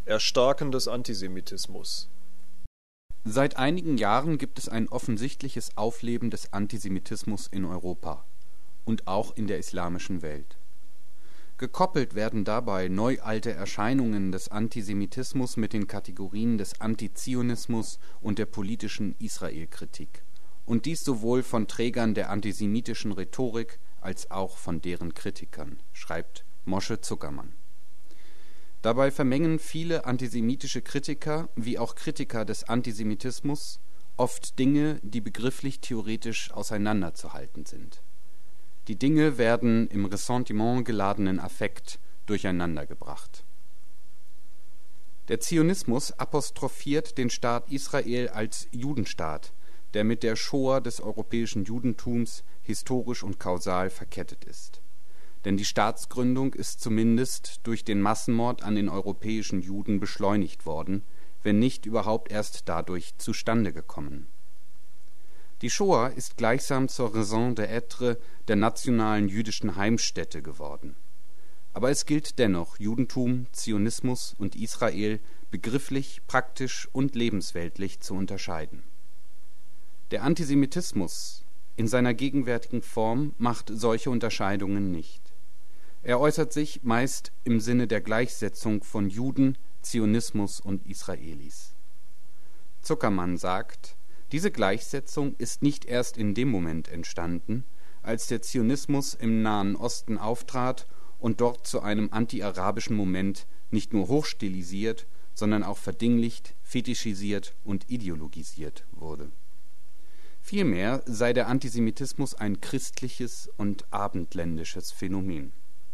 Erstarken des Antisemitismus. Seit einigen Jahren gibt es ein offensichtliches Aufleben des Antisemitismus in Europa und auch in der islamischen Welt. Gekoppelt werden dabei neualte Erscheinungen des Antisemitismus mit den Kategorien des Antizionismus und der politischen Israelkritik, und dies sowohl von Trägern der antisemitischen Rhetorik als auch von deren Kritikern, schreibt Moshe Zuckermann. Dabei vermengen viele antisemitische Kritiker wie auch Kritiker des Antisemitismus oft Dinge, die begrifflich theoretisch auseinanderzuhalten sind. Die Dinge werden im Ressentiment geladenen Affekt durcheinandergebracht. Der Zionismus apostrophiert den Staat Israel als Judenstaat, der mit der Shoah des europäischen Judentums historisch und kausal verkettet ist. Denn die Staatsgründung ist zumindest durch den Massenmord an den europäischen Juden beschleunigt worden, wenn nicht überhaupt erst dadurch zustande gekommen. Die Shoah ist gleichsam zur Raison d'être der nationalen jüdischen Heimstätte geworden. Aber es gilt dennoch, Judentum, Zionismus und Israel begrifflich, praktisch und lebensweltlich zu unterscheiden. Der Antisemitismus in seiner gegenwärtigen Form macht solche Unterscheidungen nicht. Er äußert sich meist im Sinne der Gleichsetzung von Juden, Zionismus und Israelis. Zuckermann sagt, diese Gleichsetzung ist nicht erst in dem Moment entstanden, als der Zionismus im Nahen Osten auftrat und dort zu einem anti-arabischen Moment nicht nur hochstilisiert, sondern auch verdinglicht, fetischisiert und ideologisiert wurde. Vielmehr sei der Antisemitismus ein christliches und abendländisches Phänomen.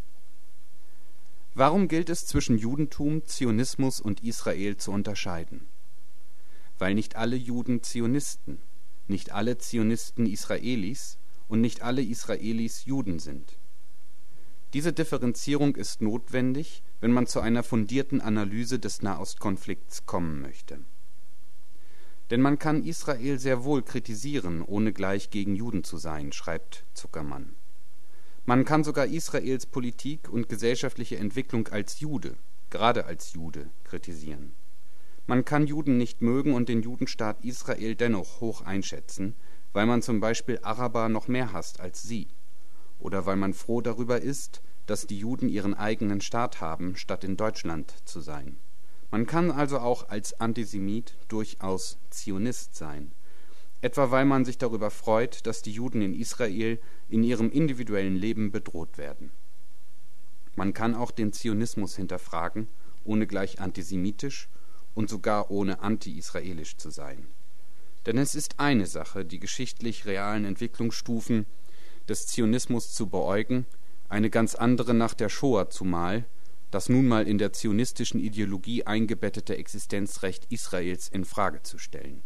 Warum gilt es zwischen Judentum, Zionismus und Israel zu unterscheiden? Weil nicht alle Juden Zionisten, nicht alle Zionisten Israelis und nicht alle Israelis Juden sind. Diese Differenzierung ist notwendig, wenn man zu einer fundierten Analyse des Nahostkonflikts kommen möchte. Denn man kann Israel sehr wohl kritisieren, ohne gleich gegen Juden zu sein, schreibt Zuckermann. Man kann sogar Israels Politik und gesellschaftliche Entwicklung als Jude, gerade als Jude, kritisieren. Man kann Juden nicht mögen und den Judenstaat Israel dennoch hoch einschätzen, weil man zum Beispiel Araber noch mehr hasst als sie, oder weil man froh darüber ist, dass die Juden ihren eigenen Staat haben, statt in Deutschland zu sein. Man kann also auch als Antisemit durchaus Zionist sein, etwa weil man sich darüber freut, dass die Juden in Israel in ihrem individuellen Leben bedroht werden. Man kann auch den Zionismus hinterfragen, ohne gleich antisemitisch und sogar ohne anti-israelisch zu sein. Denn es ist eine Sache, die geschichtlich realen Entwicklungsstufen des Zionismus zu beäugen, eine ganz andere nach der Shoah zumal, das nun mal in der zionistischen Ideologie eingebettete Existenzrecht Israels in Frage zu stellen.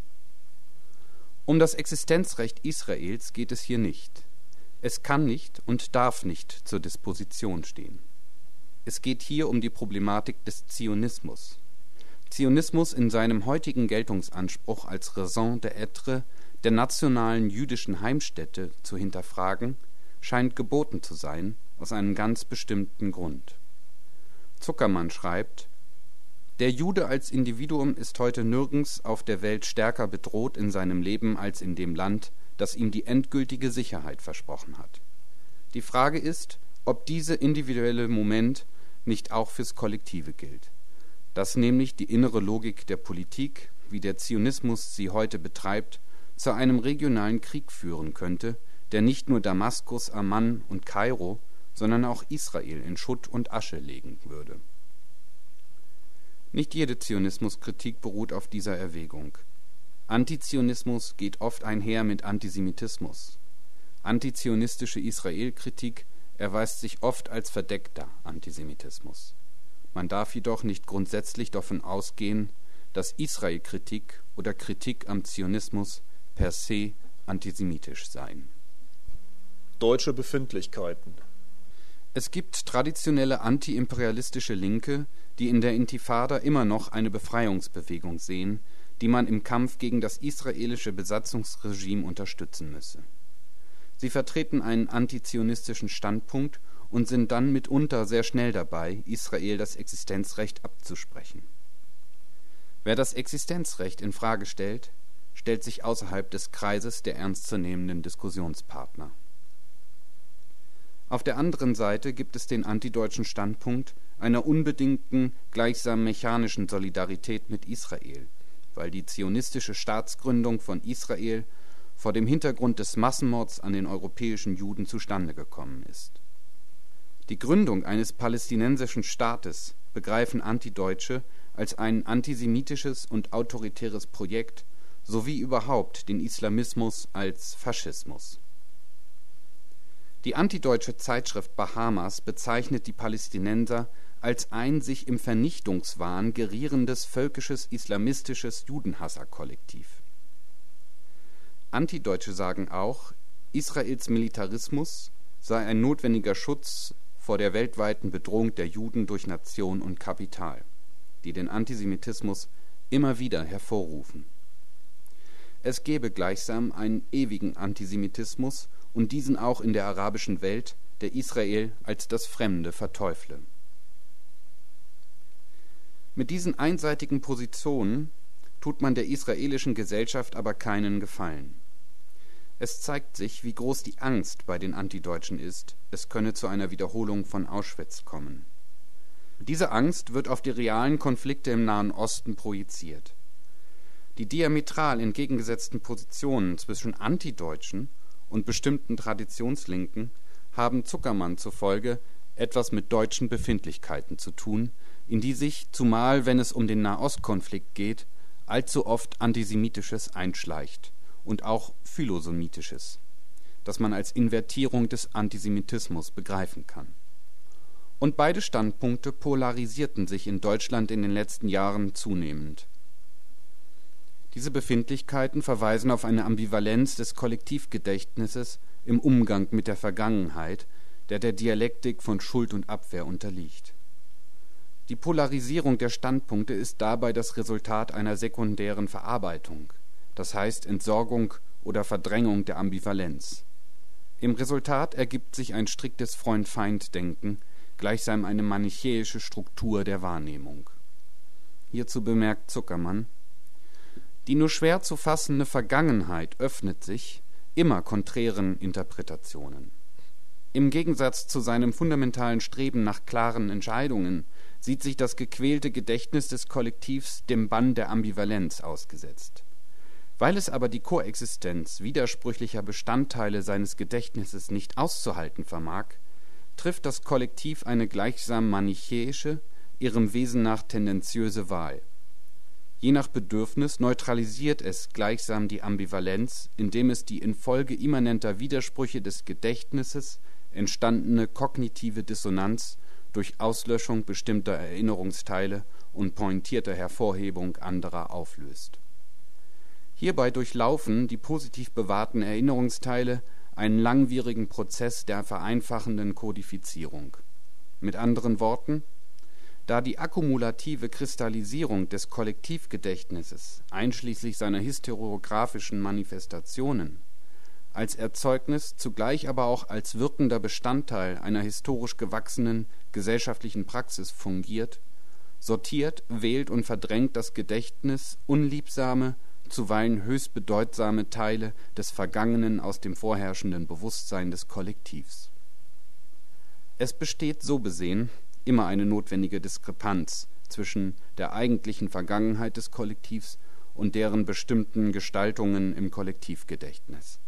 Um das Existenzrecht Israels geht es hier nicht. Es kann nicht und darf nicht zur Disposition stehen. Es geht hier um die Problematik des Zionismus. Zionismus in seinem heutigen Geltungsanspruch als Raison d'être der nationalen jüdischen Heimstätte zu hinterfragen, scheint geboten zu sein, aus einem ganz bestimmten Grund. Zuckermann schreibt, der Jude als Individuum ist heute nirgends auf der Welt stärker bedroht in seinem Leben als in dem Land, das ihm die endgültige Sicherheit versprochen hat. Die Frage ist, ob diese individuelle Moment nicht auch fürs Kollektive gilt, dass nämlich die innere Logik der Politik, wie der Zionismus sie heute betreibt, zu einem regionalen Krieg führen könnte, der nicht nur Damaskus, Amman und Kairo, sondern auch Israel in Schutt und Asche legen würde. Nicht jede Zionismuskritik beruht auf dieser Erwägung. Antizionismus geht oft einher mit Antisemitismus. Antizionistische Israelkritik erweist sich oft als verdeckter Antisemitismus. Man darf jedoch nicht grundsätzlich davon ausgehen, dass Israelkritik oder Kritik am Zionismus per se antisemitisch seien. Deutsche Befindlichkeiten. Es gibt traditionelle antiimperialistische Linke, die in der Intifada immer noch eine Befreiungsbewegung sehen, die man im Kampf gegen das israelische Besatzungsregime unterstützen müsse. Sie vertreten einen antizionistischen Standpunkt und sind dann mitunter sehr schnell dabei, Israel das Existenzrecht abzusprechen. Wer das Existenzrecht in Frage stellt, stellt sich außerhalb des Kreises der ernstzunehmenden Diskussionspartner. Auf der anderen Seite gibt es den antideutschen Standpunkt einer unbedingten, gleichsam mechanischen Solidarität mit Israel, weil die zionistische Staatsgründung von Israel vor dem Hintergrund des Massenmords an den europäischen Juden zustande gekommen ist. Die Gründung eines palästinensischen Staates begreifen Antideutsche als ein antisemitisches und autoritäres Projekt sowie überhaupt den Islamismus als Faschismus. Die antideutsche Zeitschrift Bahamas bezeichnet die Palästinenser als ein sich im Vernichtungswahn gerierendes völkisches islamistisches Judenhasser-Kollektiv. Antideutsche sagen auch, Israels Militarismus sei ein notwendiger Schutz vor der weltweiten Bedrohung der Juden durch Nation und Kapital, die den Antisemitismus immer wieder hervorrufen. Es gebe gleichsam einen ewigen Antisemitismus und diesen auch in der arabischen Welt, der Israel als das Fremde verteufle. Mit diesen einseitigen Positionen tut man der israelischen Gesellschaft aber keinen Gefallen. Es zeigt sich, wie groß die Angst bei den Antideutschen ist, es könne zu einer Wiederholung von Auschwitz kommen. Diese Angst wird auf die realen Konflikte im Nahen Osten projiziert. Die diametral entgegengesetzten Positionen zwischen Antideutschen und bestimmten Traditionslinken haben Zuckermann zufolge etwas mit deutschen Befindlichkeiten zu tun, in die sich, zumal wenn es um den Nahostkonflikt geht, allzu oft Antisemitisches einschleicht und auch Philosemitisches, das man als Invertierung des Antisemitismus begreifen kann. Und beide Standpunkte polarisierten sich in Deutschland in den letzten Jahren zunehmend. Diese Befindlichkeiten verweisen auf eine Ambivalenz des Kollektivgedächtnisses im Umgang mit der Vergangenheit, der Dialektik von Schuld und Abwehr unterliegt. Die Polarisierung der Standpunkte ist dabei das Resultat einer sekundären Verarbeitung, das heißt Entsorgung oder Verdrängung der Ambivalenz. Im Resultat ergibt sich ein striktes Freund-Feind-Denken, gleichsam eine manichäische Struktur der Wahrnehmung. Hierzu bemerkt Zuckermann: Die nur schwer zu fassende Vergangenheit öffnet sich immer konträren Interpretationen. Im Gegensatz zu seinem fundamentalen Streben nach klaren Entscheidungen sieht sich das gequälte Gedächtnis des Kollektivs dem Bann der Ambivalenz ausgesetzt. Weil es aber die Koexistenz widersprüchlicher Bestandteile seines Gedächtnisses nicht auszuhalten vermag, trifft das Kollektiv eine gleichsam manichäische, ihrem Wesen nach tendenziöse Wahl. Je nach Bedürfnis neutralisiert es gleichsam die Ambivalenz, indem es die infolge immanenter Widersprüche des Gedächtnisses entstandene kognitive Dissonanz durch Auslöschung bestimmter Erinnerungsteile und pointierter Hervorhebung anderer auflöst. Hierbei durchlaufen die positiv bewahrten Erinnerungsteile einen langwierigen Prozess der vereinfachenden Kodifizierung. Mit anderen Worten: Da die akkumulative Kristallisierung des Kollektivgedächtnisses einschließlich seiner historiographischen Manifestationen als Erzeugnis, zugleich aber auch als wirkender Bestandteil einer historisch gewachsenen gesellschaftlichen Praxis fungiert, sortiert, wählt und verdrängt das Gedächtnis unliebsame, zuweilen höchst bedeutsame Teile des Vergangenen aus dem vorherrschenden Bewusstsein des Kollektivs. Es besteht so besehen immer eine notwendige Diskrepanz zwischen der eigentlichen Vergangenheit des Kollektivs und deren bestimmten Gestaltungen im Kollektivgedächtnis.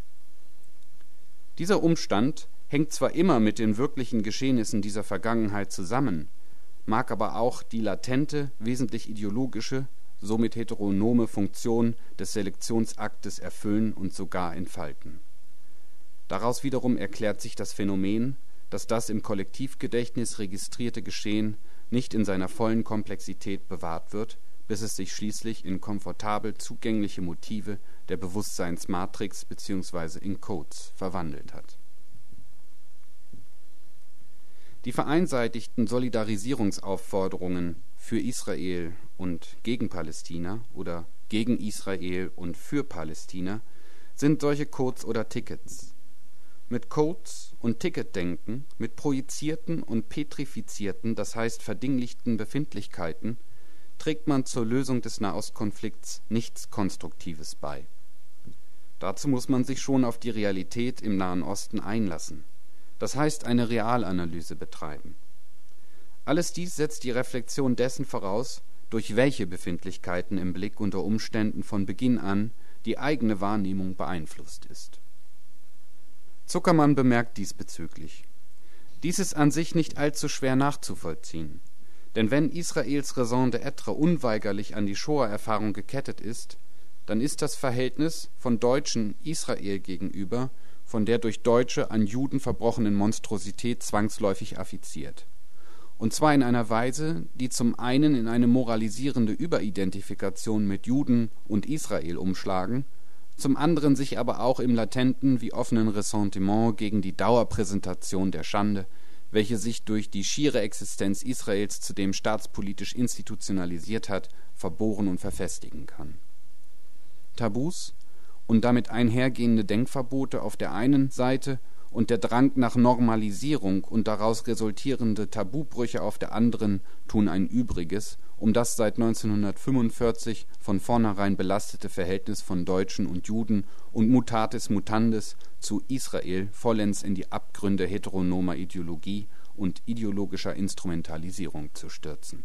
Dieser Umstand hängt zwar immer mit den wirklichen Geschehnissen dieser Vergangenheit zusammen, mag aber auch die latente, wesentlich ideologische, somit heteronome Funktion des Selektionsaktes erfüllen und sogar entfalten. Daraus wiederum erklärt sich das Phänomen, dass das im Kollektivgedächtnis registrierte Geschehen nicht in seiner vollen Komplexität bewahrt wird, bis es sich schließlich in komfortabel zugängliche Motive der Bewusstseinsmatrix bzw. in Codes verwandelt hat. Die vereinseitigten Solidarisierungsaufforderungen für Israel und gegen Palästina oder gegen Israel und für Palästina sind solche Codes oder Tickets. Mit Codes und Ticketdenken, mit projizierten und petrifizierten, das heißt verdinglichten Befindlichkeiten, trägt man zur Lösung des Nahostkonflikts nichts Konstruktives bei. Dazu muss man sich schon auf die Realität im Nahen Osten einlassen, das heißt eine Realanalyse betreiben. Alles dies setzt die Reflexion dessen voraus, durch welche Befindlichkeiten im Blick unter Umständen von Beginn an die eigene Wahrnehmung beeinflusst ist. Zuckermann bemerkt diesbezüglich: Dies ist an sich nicht allzu schwer nachzuvollziehen, denn wenn Israels Raison d'être unweigerlich an die Shoah-Erfahrung gekettet ist, dann ist das Verhältnis von Deutschen Israel gegenüber von der durch Deutsche an Juden verbrochenen Monstrosität zwangsläufig affiziert. Und zwar in einer Weise, die zum einen in eine moralisierende Überidentifikation mit Juden und Israel umschlagen, zum anderen sich aber auch im latenten wie offenen Ressentiment gegen die Dauerpräsentation der Schande, welche sich durch die schiere Existenz Israels zudem staatspolitisch institutionalisiert hat, verbohren und verfestigen kann. Tabus und damit einhergehende Denkverbote auf der einen Seite und der Drang nach Normalisierung und daraus resultierende Tabubrüche auf der anderen tun ein Übriges, um das seit 1945 von vornherein belastete Verhältnis von Deutschen und Juden und mutatis mutandis zu Israel vollends in die Abgründe heteronomer Ideologie und ideologischer Instrumentalisierung zu stürzen.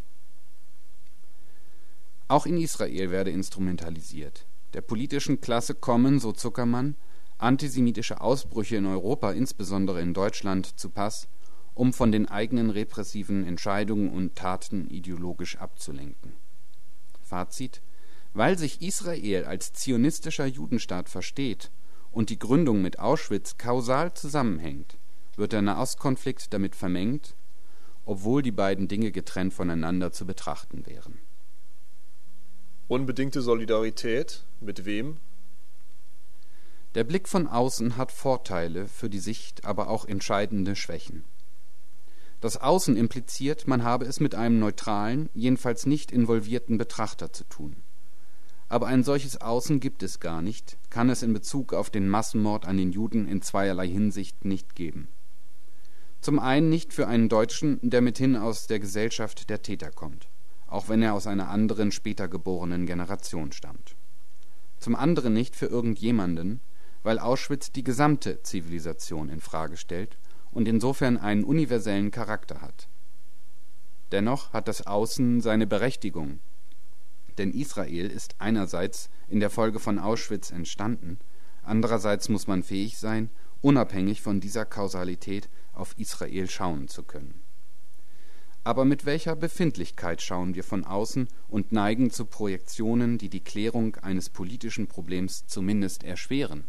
Auch in Israel werde instrumentalisiert. Der politischen Klasse kommen, so Zuckermann, antisemitische Ausbrüche in Europa, insbesondere in Deutschland, zu Pass, um von den eigenen repressiven Entscheidungen und Taten ideologisch abzulenken. Fazit: Weil sich Israel als zionistischer Judenstaat versteht und die Gründung mit Auschwitz kausal zusammenhängt, wird der Nahostkonflikt damit vermengt, obwohl die beiden Dinge getrennt voneinander zu betrachten wären. Unbedingte Solidarität mit wem? Der Blick von außen hat Vorteile für die Sicht, aber auch entscheidende Schwächen. Das Außen impliziert, man habe es mit einem neutralen, jedenfalls nicht involvierten Betrachter zu tun. Aber ein solches Außen gibt es gar nicht, kann es in Bezug auf den Massenmord an den Juden in zweierlei Hinsicht nicht geben. Zum einen nicht für einen Deutschen, der mithin aus der Gesellschaft der Täter kommt, auch wenn er aus einer anderen, später geborenen Generation stammt. Zum anderen nicht für irgendjemanden, weil Auschwitz die gesamte Zivilisation in Frage stellt und insofern einen universellen Charakter hat. Dennoch hat das Außen seine Berechtigung, denn Israel ist einerseits in der Folge von Auschwitz entstanden, andererseits muss man fähig sein, unabhängig von dieser Kausalität auf Israel schauen zu können. Aber mit welcher Befindlichkeit schauen wir von außen und neigen zu Projektionen, die die Klärung eines politischen Problems zumindest erschweren?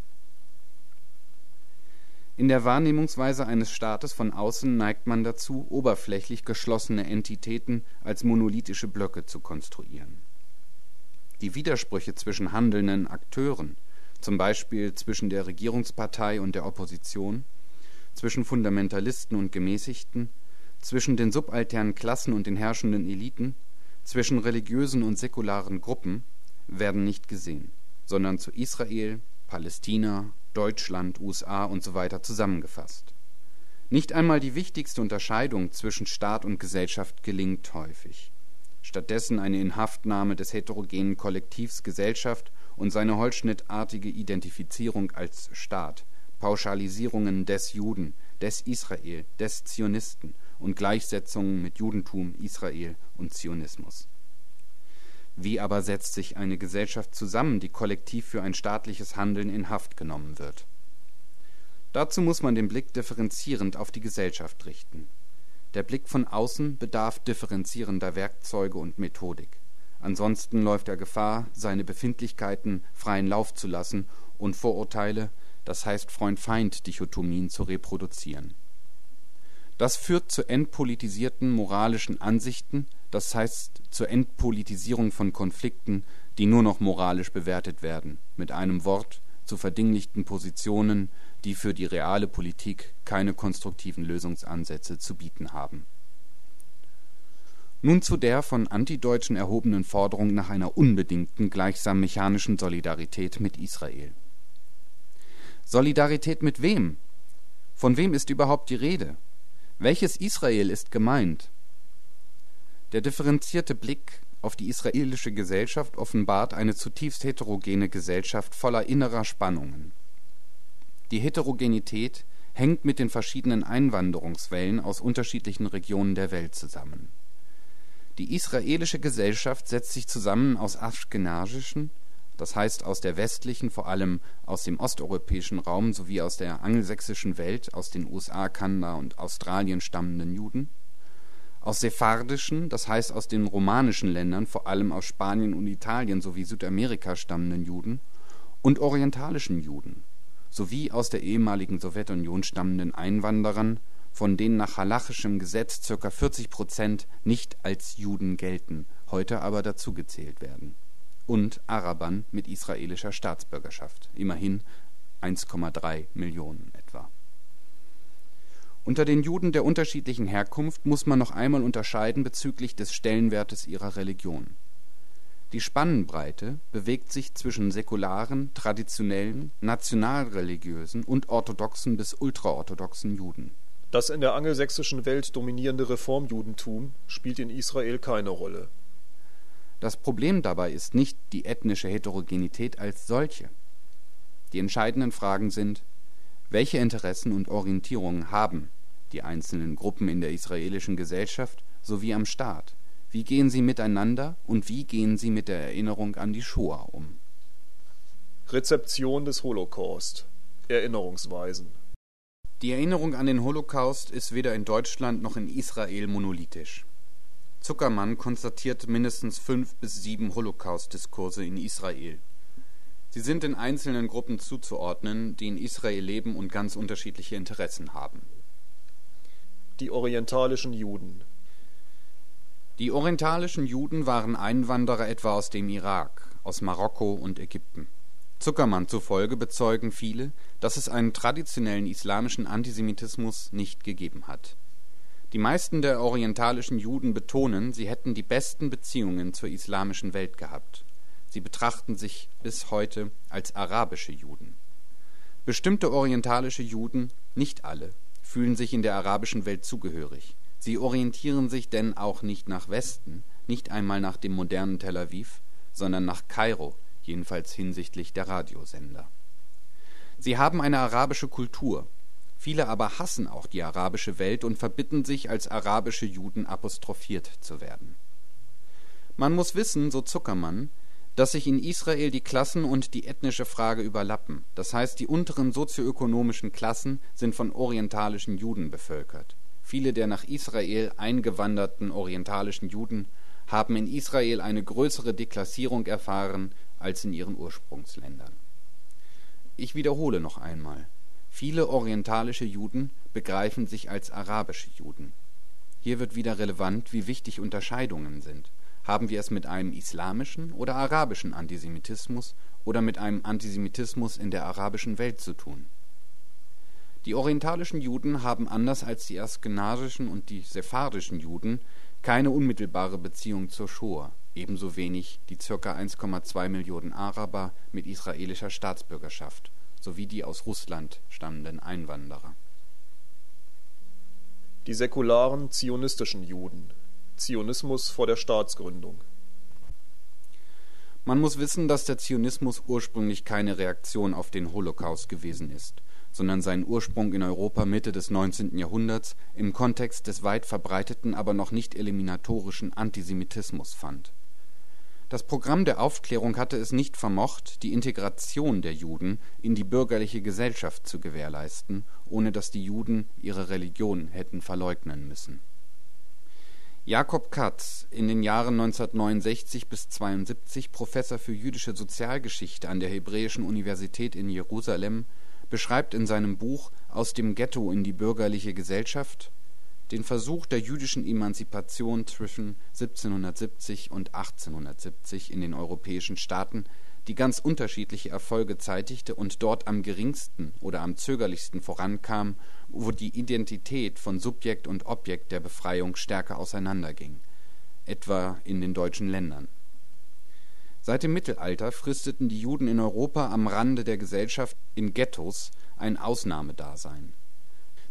In der Wahrnehmungsweise eines Staates von außen neigt man dazu, oberflächlich geschlossene Entitäten als monolithische Blöcke zu konstruieren. Die Widersprüche zwischen handelnden Akteuren, zum Beispiel zwischen der Regierungspartei und der Opposition, zwischen Fundamentalisten und Gemäßigten, zwischen den subalternen Klassen und den herrschenden Eliten, zwischen religiösen und säkularen Gruppen, werden nicht gesehen, sondern zu Israel, Palästina, Deutschland, USA usw. zusammengefasst. Nicht einmal die wichtigste Unterscheidung zwischen Staat und Gesellschaft gelingt häufig. Stattdessen eine Inhaftnahme des heterogenen Kollektivs Gesellschaft und seine holzschnittartige Identifizierung als Staat, Pauschalisierungen des Juden, des Israel, des Zionisten und Gleichsetzungen mit Judentum, Israel und Zionismus. Wie aber setzt sich eine Gesellschaft zusammen, die kollektiv für ein staatliches Handeln in Haft genommen wird? Dazu muss man den Blick differenzierend auf die Gesellschaft richten. Der Blick von außen bedarf differenzierender Werkzeuge und Methodik. Ansonsten läuft er Gefahr, seine Befindlichkeiten freien Lauf zu lassen und Vorurteile, das heißt Freund-Feind-Dichotomien zu reproduzieren. Das führt zu entpolitisierten moralischen Ansichten, das heißt zur Entpolitisierung von Konflikten, die nur noch moralisch bewertet werden, mit einem Wort zu verdinglichten Positionen, die für die reale Politik keine konstruktiven Lösungsansätze zu bieten haben. Nun zu der von Antideutschen erhobenen Forderung nach einer unbedingten, gleichsam mechanischen Solidarität mit Israel. Solidarität mit wem? Von wem ist überhaupt die Rede? Welches Israel ist gemeint? Der differenzierte Blick auf die israelische Gesellschaft offenbart eine zutiefst heterogene Gesellschaft voller innerer Spannungen. Die Heterogenität hängt mit den verschiedenen Einwanderungswellen aus unterschiedlichen Regionen der Welt zusammen. Die israelische Gesellschaft setzt sich zusammen aus aschkenasischen, das heißt aus der westlichen, vor allem aus dem osteuropäischen Raum sowie aus der angelsächsischen Welt, aus den USA, Kanada und Australien stammenden Juden, aus sephardischen, das heißt aus den romanischen Ländern, vor allem aus Spanien und Italien sowie Südamerika stammenden Juden, und orientalischen Juden, sowie aus der ehemaligen Sowjetunion stammenden Einwanderern, von denen nach halachischem Gesetz ca. 40% nicht als Juden gelten, heute aber dazugezählt werden, und Arabern mit israelischer Staatsbürgerschaft, immerhin 1,3 Millionen etwa. Unter den Juden der unterschiedlichen Herkunft muss man noch einmal unterscheiden bezüglich des Stellenwertes ihrer Religion. Die Spannbreite bewegt sich zwischen säkularen, traditionellen, nationalreligiösen und orthodoxen bis ultraorthodoxen Juden. Das in der angelsächsischen Welt dominierende Reformjudentum spielt in Israel keine Rolle. Das Problem dabei ist nicht die ethnische Heterogenität als solche. Die entscheidenden Fragen sind: Welche Interessen und Orientierungen haben die einzelnen Gruppen in der israelischen Gesellschaft sowie am Staat? Wie gehen sie miteinander und wie gehen sie mit der Erinnerung an die Shoah um? Rezeption des Holocaust. Erinnerungsweisen. Die Erinnerung an den Holocaust ist weder in Deutschland noch in Israel monolithisch. Zuckermann konstatiert mindestens 5 bis 7 Holocaust-Diskurse in Israel. Sie sind in einzelnen Gruppen zuzuordnen, die in Israel leben und ganz unterschiedliche Interessen haben. Die orientalischen Juden. Die orientalischen Juden waren Einwanderer etwa aus dem Irak, aus Marokko und Ägypten. Zuckermann zufolge bezeugen viele, dass es einen traditionellen islamischen Antisemitismus nicht gegeben hat. Die meisten der orientalischen Juden betonen, sie hätten die besten Beziehungen zur islamischen Welt gehabt. Sie betrachten sich bis heute als arabische Juden. Bestimmte orientalische Juden, nicht alle, fühlen sich in der arabischen Welt zugehörig. Sie orientieren sich denn auch nicht nach Westen, nicht einmal nach dem modernen Tel Aviv, sondern nach Kairo, jedenfalls hinsichtlich der Radiosender. Sie haben eine arabische Kultur. Viele aber hassen auch die arabische Welt und verbitten sich, als arabische Juden apostrophiert zu werden. Man muss wissen, so Zuckermann, dass sich in Israel die Klassen und die ethnische Frage überlappen. Das heißt, die unteren sozioökonomischen Klassen sind von orientalischen Juden bevölkert. Viele der nach Israel eingewanderten orientalischen Juden haben in Israel eine größere Deklassierung erfahren als in ihren Ursprungsländern. Ich wiederhole noch einmal: Viele orientalische Juden begreifen sich als arabische Juden. Hier wird wieder relevant, wie wichtig Unterscheidungen sind. Haben wir es mit einem islamischen oder arabischen Antisemitismus oder mit einem Antisemitismus in der arabischen Welt zu tun? Die orientalischen Juden haben anders als die askenasischen und die sephardischen Juden keine unmittelbare Beziehung zur Shoah, ebenso wenig die ca. 1,2 Millionen Araber mit israelischer Staatsbürgerschaft sowie die aus Russland stammenden Einwanderer. Die säkularen zionistischen Juden. Zionismus vor der Staatsgründung. Man muss wissen, dass der Zionismus ursprünglich keine Reaktion auf den Holocaust gewesen ist, sondern seinen Ursprung in Europa Mitte des 19. Jahrhunderts im Kontext des weit verbreiteten, aber noch nicht eliminatorischen Antisemitismus fand. Das Programm der Aufklärung hatte es nicht vermocht, die Integration der Juden in die bürgerliche Gesellschaft zu gewährleisten, ohne dass die Juden ihre Religion hätten verleugnen müssen. Jakob Katz, in den Jahren 1969 bis 1972 Professor für jüdische Sozialgeschichte an der Hebräischen Universität in Jerusalem, beschreibt in seinem Buch »Aus dem Ghetto in die bürgerliche Gesellschaft« den Versuch der jüdischen Emanzipation zwischen 1770 und 1870 in den europäischen Staaten, die ganz unterschiedliche Erfolge zeitigte und dort am geringsten oder am zögerlichsten vorankam, wo die Identität von Subjekt und Objekt der Befreiung stärker auseinanderging, etwa in den deutschen Ländern. Seit dem Mittelalter fristeten die Juden in Europa am Rande der Gesellschaft in Ghettos ein Ausnahmedasein.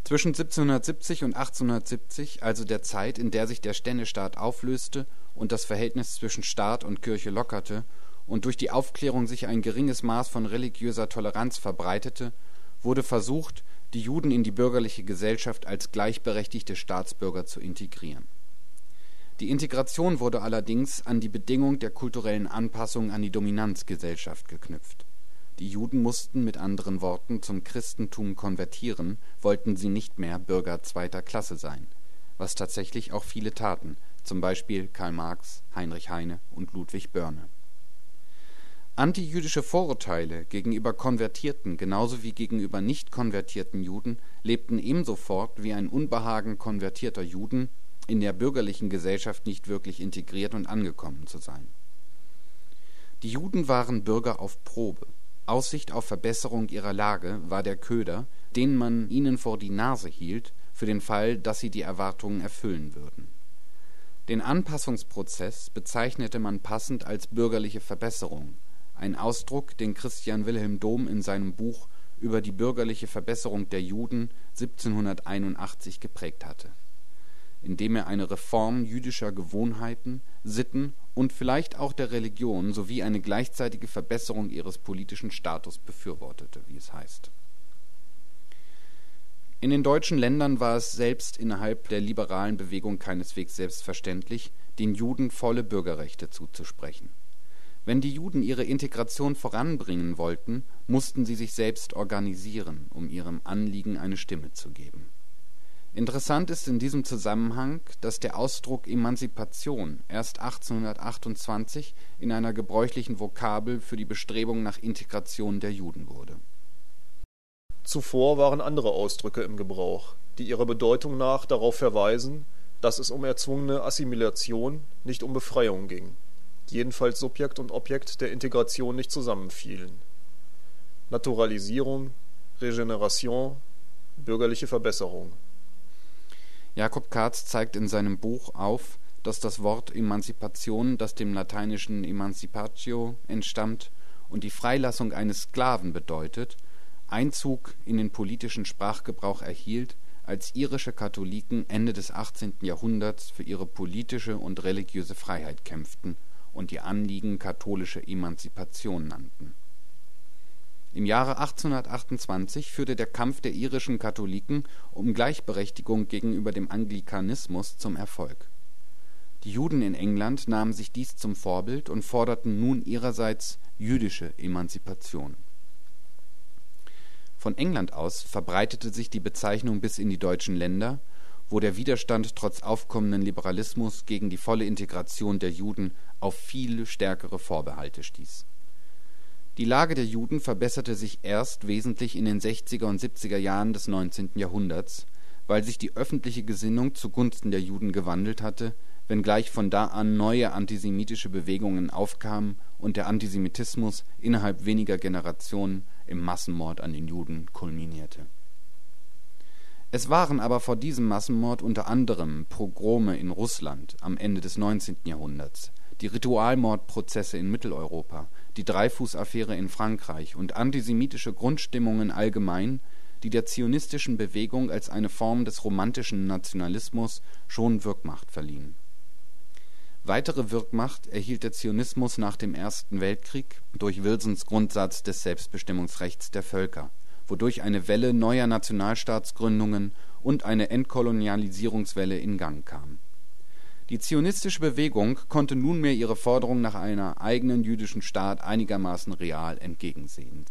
Zwischen 1770 und 1870, also der Zeit, in der sich der Ständestaat auflöste und das Verhältnis zwischen Staat und Kirche lockerte und durch die Aufklärung sich ein geringes Maß von religiöser Toleranz verbreitete, wurde versucht, die Juden in die bürgerliche Gesellschaft als gleichberechtigte Staatsbürger zu integrieren. Die Integration wurde allerdings an die Bedingung der kulturellen Anpassung an die Dominanzgesellschaft geknüpft. Die Juden mussten mit anderen Worten zum Christentum konvertieren, wollten sie nicht mehr Bürger zweiter Klasse sein, was tatsächlich auch viele taten, zum Beispiel Karl Marx, Heinrich Heine und Ludwig Börne. Antijüdische Vorurteile gegenüber konvertierten genauso wie gegenüber nicht konvertierten Juden lebten ebenso fort wie ein Unbehagen konvertierter Juden, in der bürgerlichen Gesellschaft nicht wirklich integriert und angekommen zu sein. Die Juden waren Bürger auf Probe. Aussicht auf Verbesserung ihrer Lage war der Köder, den man ihnen vor die Nase hielt, für den Fall, dass sie die Erwartungen erfüllen würden. Den Anpassungsprozess bezeichnete man passend als bürgerliche Verbesserung, ein Ausdruck, den Christian Wilhelm Dohm in seinem Buch über die bürgerliche Verbesserung der Juden 1781 geprägt hatte, indem er eine Reform jüdischer Gewohnheiten, Sitten und vielleicht auch der Religion sowie eine gleichzeitige Verbesserung ihres politischen Status befürwortete, wie es heißt. In den deutschen Ländern war es selbst innerhalb der liberalen Bewegung keineswegs selbstverständlich, den Juden volle Bürgerrechte zuzusprechen. Wenn die Juden ihre Integration voranbringen wollten, mussten sie sich selbst organisieren, um ihrem Anliegen eine Stimme zu geben. Interessant ist in diesem Zusammenhang, dass der Ausdruck Emanzipation erst 1828 in einer gebräuchlichen Vokabel für die Bestrebung nach Integration der Juden wurde. Zuvor waren andere Ausdrücke im Gebrauch, die ihrer Bedeutung nach darauf verweisen, dass es um erzwungene Assimilation, nicht um Befreiung ging. Jedenfalls Subjekt und Objekt der Integration nicht zusammenfielen. Naturalisierung, Regeneration, bürgerliche Verbesserung. Jakob Katz zeigt in seinem Buch auf, dass das Wort Emanzipation, das dem lateinischen emancipatio entstammt und die Freilassung eines Sklaven bedeutet, Einzug in den politischen Sprachgebrauch erhielt, als irische Katholiken Ende des 18. Jahrhunderts für ihre politische und religiöse Freiheit kämpften und ihr Anliegen katholische Emanzipation nannten. Im Jahre 1828 führte der Kampf der irischen Katholiken um Gleichberechtigung gegenüber dem Anglikanismus zum Erfolg. Die Juden in England nahmen sich dies zum Vorbild und forderten nun ihrerseits jüdische Emanzipation. Von England aus verbreitete sich die Bezeichnung bis in die deutschen Länder, wo der Widerstand trotz aufkommenden Liberalismus gegen die volle Integration der Juden auf viel stärkere Vorbehalte stieß. Die Lage der Juden verbesserte sich erst wesentlich in den 60er und 70er Jahren des 19. Jahrhunderts, weil sich die öffentliche Gesinnung zugunsten der Juden gewandelt hatte, wenngleich von da an neue antisemitische Bewegungen aufkamen und der Antisemitismus innerhalb weniger Generationen im Massenmord an den Juden kulminierte. Es waren aber vor diesem Massenmord unter anderem Pogrome in Russland am Ende des 19. Jahrhunderts, die Ritualmordprozesse in Mitteleuropa, die Dreyfus-Affäre in Frankreich und antisemitische Grundstimmungen allgemein, die der zionistischen Bewegung als eine Form des romantischen Nationalismus schon Wirkmacht verliehen. Weitere Wirkmacht erhielt der Zionismus nach dem Ersten Weltkrieg durch Wilsons Grundsatz des Selbstbestimmungsrechts der Völker, wodurch eine Welle neuer Nationalstaatsgründungen und eine Entkolonialisierungswelle in Gang kam. Die zionistische Bewegung konnte nunmehr ihre Forderung nach einer eigenen jüdischen Staat einigermaßen real entgegensehen.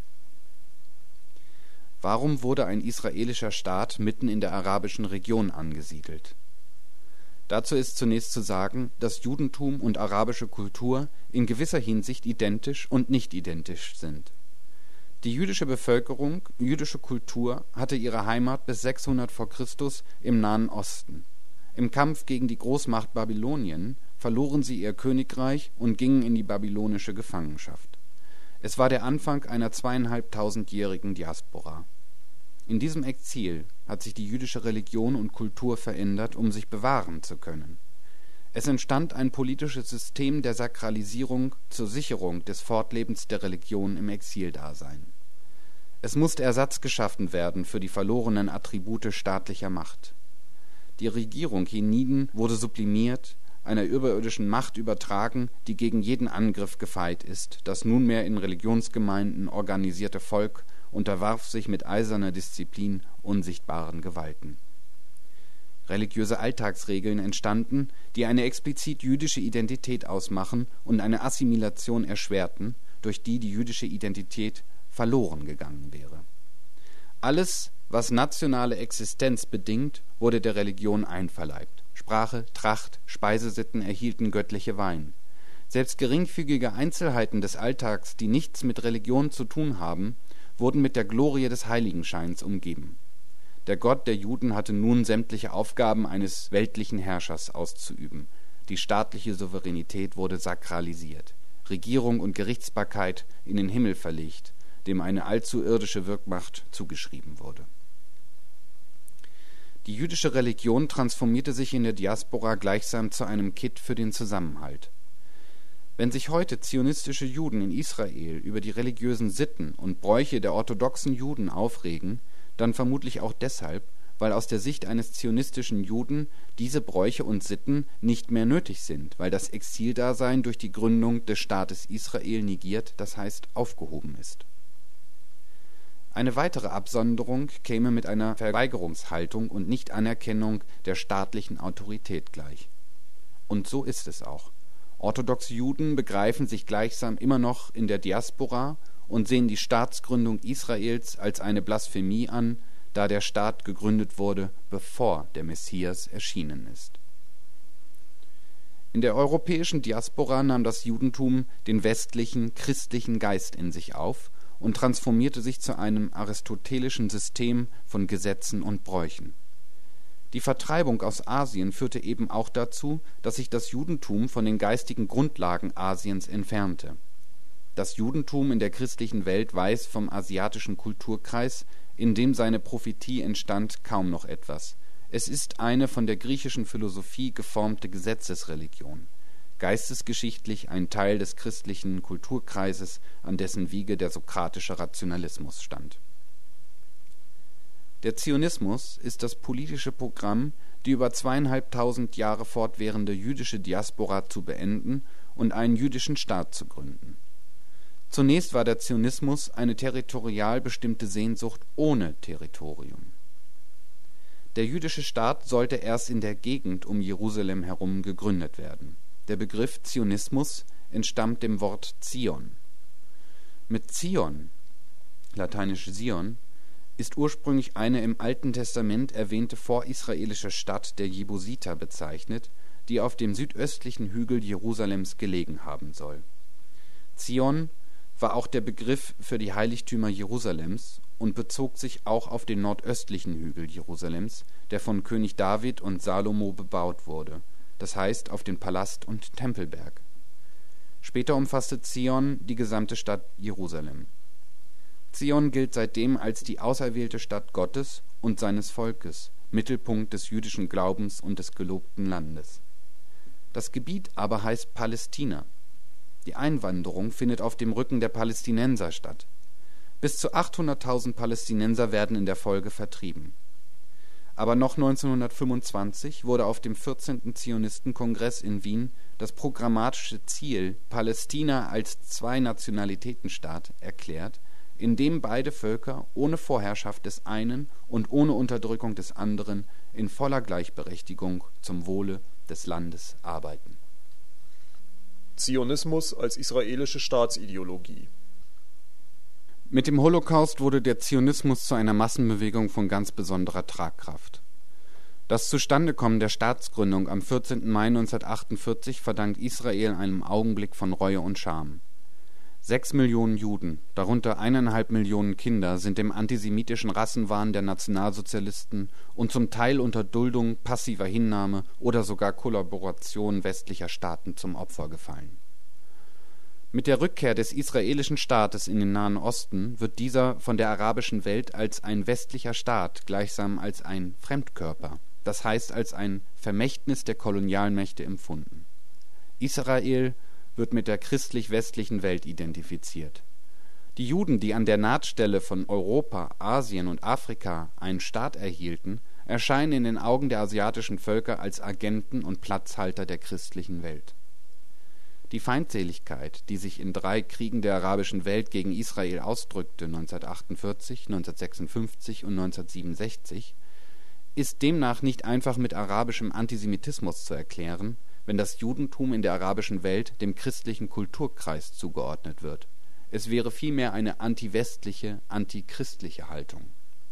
Warum wurde ein israelischer Staat mitten in der arabischen Region angesiedelt? Dazu ist zunächst zu sagen, dass Judentum und arabische Kultur in gewisser Hinsicht identisch und nicht identisch sind. Die jüdische Bevölkerung, jüdische Kultur hatte ihre Heimat bis 600 v. Chr. Im Nahen Osten. Im Kampf gegen die Großmacht Babylonien verloren sie ihr Königreich und gingen in die babylonische Gefangenschaft. Es war der Anfang einer 2500-jährigen Diaspora. In diesem Exil hat sich die jüdische Religion und Kultur verändert, um sich bewahren zu können. Es entstand ein politisches System der Sakralisierung zur Sicherung des Fortlebens der Religion im Exildasein. Es musste Ersatz geschaffen werden für die verlorenen Attribute staatlicher Macht. Die Regierung hienieden wurde sublimiert, einer überirdischen Macht übertragen, die gegen jeden Angriff gefeit ist. Das nunmehr in Religionsgemeinden organisierte Volk unterwarf sich mit eiserner Disziplin unsichtbaren Gewalten. Religiöse Alltagsregeln entstanden, die eine explizit jüdische Identität ausmachen und eine Assimilation erschwerten, durch die die jüdische Identität verloren gegangen wäre. Alles, was nationale Existenz bedingt, wurde der Religion einverleibt. Sprache, Tracht, Speisesitten erhielten göttliche Weihen. Selbst geringfügige Einzelheiten des Alltags, die nichts mit Religion zu tun haben, wurden mit der Glorie des Heiligenscheins umgeben. Der Gott der Juden hatte nun sämtliche Aufgaben eines weltlichen Herrschers auszuüben. Die staatliche Souveränität wurde sakralisiert, Regierung und Gerichtsbarkeit in den Himmel verlegt, dem eine allzu irdische Wirkmacht zugeschrieben wurde. Die jüdische Religion transformierte sich in der Diaspora gleichsam zu einem Kitt für den Zusammenhalt. Wenn sich heute zionistische Juden in Israel über die religiösen Sitten und Bräuche der orthodoxen Juden aufregen, dann vermutlich auch deshalb, weil aus der Sicht eines zionistischen Juden diese Bräuche und Sitten nicht mehr nötig sind, weil das Exildasein durch die Gründung des Staates Israel negiert, das heißt aufgehoben ist. Eine weitere Absonderung käme mit einer Verweigerungshaltung und Nichtanerkennung der staatlichen Autorität gleich. Und so ist es auch. Orthodoxe Juden begreifen sich gleichsam immer noch in der Diaspora und sehen die Staatsgründung Israels als eine Blasphemie an, da der Staat gegründet wurde, bevor der Messias erschienen ist. In der europäischen Diaspora nahm das Judentum den westlichen, christlichen Geist in sich auf und transformierte sich zu einem aristotelischen System von Gesetzen und Bräuchen. Die Vertreibung aus Asien führte eben auch dazu, dass sich das Judentum von den geistigen Grundlagen Asiens entfernte. Das Judentum in der christlichen Welt weiß vom asiatischen Kulturkreis, in dem seine Prophetie entstand, kaum noch etwas. Es ist eine von der griechischen Philosophie geformte Gesetzesreligion, geistesgeschichtlich ein Teil des christlichen Kulturkreises, an dessen Wiege der sokratische Rationalismus stand. Der Zionismus ist das politische Programm, die über 2500 Jahre fortwährende jüdische Diaspora zu beenden und einen jüdischen Staat zu gründen. Zunächst war der Zionismus eine territorial bestimmte Sehnsucht ohne Territorium. Der jüdische Staat sollte erst in der Gegend um Jerusalem herum gegründet werden. Der Begriff Zionismus entstammt dem Wort Zion. Mit Zion, lateinisch Sion, ist ursprünglich eine im Alten Testament erwähnte vorisraelische Stadt der Jebusiter bezeichnet, die auf dem südöstlichen Hügel Jerusalems gelegen haben soll. Zion war auch der Begriff für die Heiligtümer Jerusalems und bezog sich auch auf den nordöstlichen Hügel Jerusalems, der von König David und Salomo bebaut wurde, das heißt auf den Palast- und Tempelberg. Später umfasste Zion die gesamte Stadt Jerusalem. Zion gilt seitdem als die auserwählte Stadt Gottes und seines Volkes, Mittelpunkt des jüdischen Glaubens und des gelobten Landes. Das Gebiet aber heißt Palästina. Die Einwanderung findet auf dem Rücken der Palästinenser statt. Bis zu 800.000 Palästinenser werden in der Folge vertrieben. Aber noch 1925 wurde auf dem 14. Zionistenkongress in Wien das programmatische Ziel Palästina als Zwei-Nationalitäten-Staat erklärt, in dem beide Völker ohne Vorherrschaft des einen und ohne Unterdrückung des anderen in voller Gleichberechtigung zum Wohle des Landes arbeiten. Zionismus als israelische Staatsideologie. Mit dem Holocaust wurde der Zionismus zu einer Massenbewegung von ganz besonderer Tragkraft. Das Zustandekommen der Staatsgründung am 14. Mai 1948 verdankt Israel einem Augenblick von Reue und Scham. 6 Millionen Juden, darunter 1,5 Millionen Kinder, sind dem antisemitischen Rassenwahn der Nationalsozialisten und zum Teil unter Duldung, passiver Hinnahme oder sogar Kollaboration westlicher Staaten zum Opfer gefallen. Mit der Rückkehr des israelischen Staates in den Nahen Osten wird dieser von der arabischen Welt als ein westlicher Staat gleichsam als ein Fremdkörper, das heißt als ein Vermächtnis der Kolonialmächte empfunden. Israel wird mit der christlich-westlichen Welt identifiziert. Die Juden, die an der Nahtstelle von Europa, Asien und Afrika einen Staat erhielten, erscheinen in den Augen der asiatischen Völker als Agenten und Platzhalter der christlichen Welt. Die Feindseligkeit, die sich in 3 Kriegen der arabischen Welt gegen Israel ausdrückte, 1948, 1956 und 1967, ist demnach nicht einfach mit arabischem Antisemitismus zu erklären, wenn das Judentum in der arabischen Welt dem christlichen Kulturkreis zugeordnet wird. Es wäre vielmehr eine antiwestliche, antichristliche Haltung.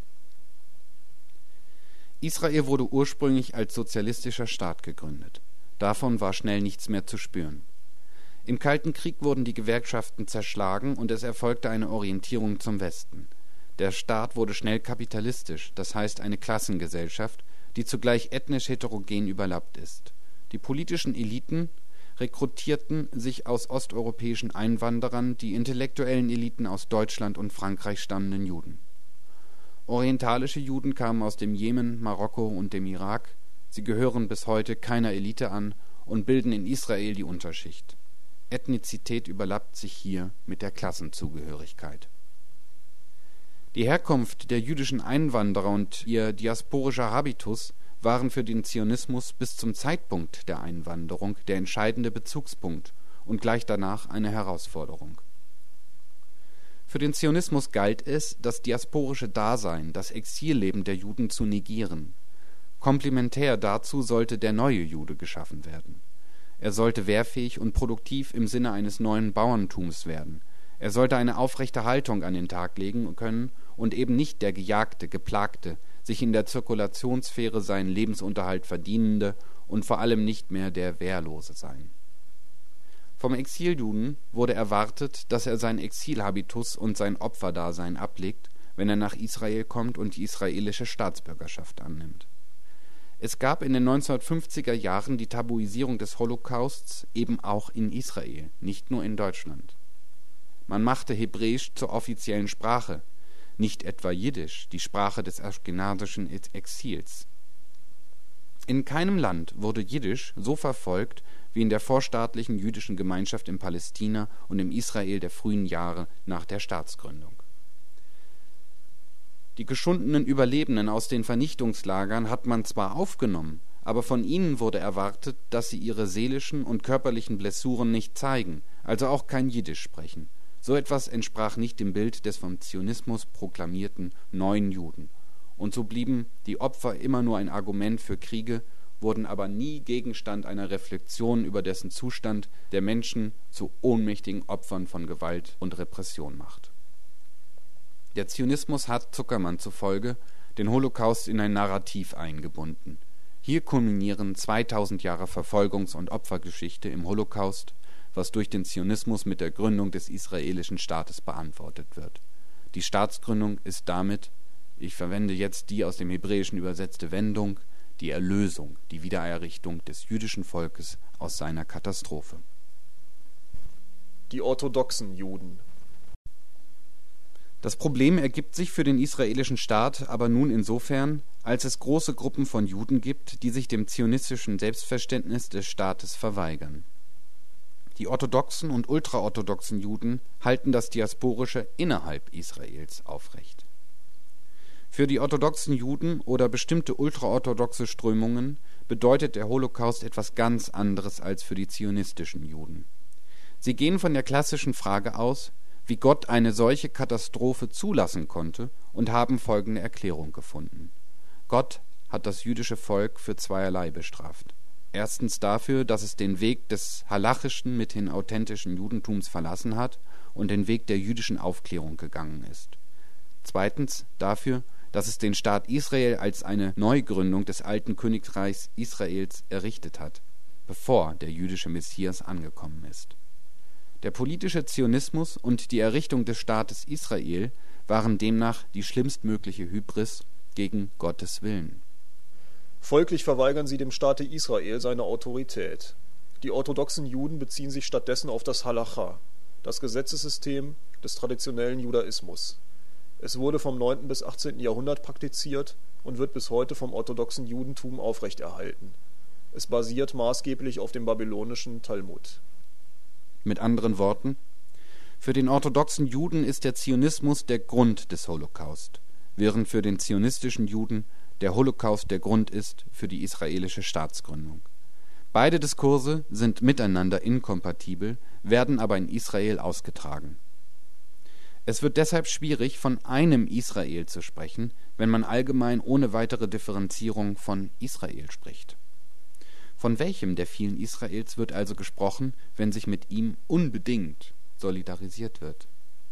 Israel wurde ursprünglich als sozialistischer Staat gegründet. Davon war schnell nichts mehr zu spüren. Im Kalten Krieg wurden die Gewerkschaften zerschlagen und es erfolgte eine Orientierung zum Westen. Der Staat wurde schnell kapitalistisch, das heißt eine Klassengesellschaft, die zugleich ethnisch heterogen überlappt ist. Die politischen Eliten rekrutierten sich aus osteuropäischen Einwanderern, die intellektuellen Eliten aus Deutschland und Frankreich stammenden Juden. Orientalische Juden kamen aus dem Jemen, Marokko und dem Irak. Sie gehören bis heute keiner Elite an und bilden in Israel die Unterschicht. Ethnizität überlappt sich hier mit der Klassenzugehörigkeit. Die Herkunft der jüdischen Einwanderer und ihr diasporischer Habitus waren für den Zionismus bis zum Zeitpunkt der Einwanderung der entscheidende Bezugspunkt und gleich danach eine Herausforderung. Für den Zionismus galt es, das diasporische Dasein, das Exilleben der Juden zu negieren. Komplementär dazu sollte der neue Jude geschaffen werden. Er sollte wehrfähig und produktiv im Sinne eines neuen Bauerntums werden. Er sollte eine aufrechte Haltung an den Tag legen können und eben nicht der gejagte, geplagte, sich in der Zirkulationssphäre seinen Lebensunterhalt verdienende und vor allem nicht mehr der Wehrlose sein. Vom Exiljuden wurde erwartet, dass er seinen Exilhabitus und sein Opferdasein ablegt, wenn er nach Israel kommt und die israelische Staatsbürgerschaft annimmt. Es gab in den 1950er Jahren die Tabuisierung des Holocausts eben auch in Israel, nicht nur in Deutschland. Man machte Hebräisch zur offiziellen Sprache, nicht etwa Jiddisch, die Sprache des aschkenasischen Exils. In keinem Land wurde Jiddisch so verfolgt wie in der vorstaatlichen jüdischen Gemeinschaft in Palästina und im Israel der frühen Jahre nach der Staatsgründung. Die geschundenen Überlebenden aus den Vernichtungslagern hat man zwar aufgenommen, aber von ihnen wurde erwartet, dass sie ihre seelischen und körperlichen Blessuren nicht zeigen, also auch kein Jiddisch sprechen. So etwas entsprach nicht dem Bild des vom Zionismus proklamierten neuen Juden. Und so blieben die Opfer immer nur ein Argument für Kriege, wurden aber nie Gegenstand einer Reflexion über dessen Zustand, der Menschen zu ohnmächtigen Opfern von Gewalt und Repression macht. Der Zionismus hat Zuckermann zufolge den Holocaust in ein Narrativ eingebunden. Hier kulminieren 2000 Jahre Verfolgungs- und Opfergeschichte im Holocaust, was durch den Zionismus mit der Gründung des israelischen Staates beantwortet wird. Die Staatsgründung ist damit, ich verwende jetzt die aus dem Hebräischen übersetzte Wendung, die Erlösung, die Wiedererrichtung des jüdischen Volkes aus seiner Katastrophe. Die orthodoxen Juden. Das Problem ergibt sich für den israelischen Staat aber nun insofern, als es große Gruppen von Juden gibt, die sich dem zionistischen Selbstverständnis des Staates verweigern. Die orthodoxen und ultraorthodoxen Juden halten das Diasporische innerhalb Israels aufrecht. Für die orthodoxen Juden oder bestimmte ultraorthodoxe Strömungen bedeutet der Holocaust etwas ganz anderes als für die zionistischen Juden. Sie gehen von der klassischen Frage aus, wie Gott eine solche Katastrophe zulassen konnte, und haben folgende Erklärung gefunden. Gott hat das jüdische Volk für zweierlei bestraft. Erstens dafür, dass es den Weg des halachischen, mithin authentischen Judentums verlassen hat und den Weg der jüdischen Aufklärung gegangen ist. Zweitens dafür, dass es den Staat Israel als eine Neugründung des alten Königreichs Israels errichtet hat, bevor der jüdische Messias angekommen ist. Der politische Zionismus und die Errichtung des Staates Israel waren demnach die schlimmstmögliche Hybris gegen Gottes Willen. Folglich verweigern sie dem Staate Israel seine Autorität. Die orthodoxen Juden beziehen sich stattdessen auf das Halacha, das Gesetzessystem des traditionellen Judaismus. Es wurde vom 9. bis 18. Jahrhundert praktiziert und wird bis heute vom orthodoxen Judentum aufrechterhalten. Es basiert maßgeblich auf dem babylonischen Talmud. Mit anderen Worten, Für den orthodoxen Juden ist der Zionismus der Grund des Holocaust, während für den zionistischen Juden der Holocaust der Grund ist für die israelische Staatsgründung. Beide Diskurse sind miteinander inkompatibel, werden aber in Israel ausgetragen. Es wird deshalb schwierig, von einem Israel zu sprechen, wenn man allgemein ohne weitere Differenzierung von Israel spricht. Von welchem der vielen Israels wird also gesprochen, wenn sich mit ihm unbedingt solidarisiert wird?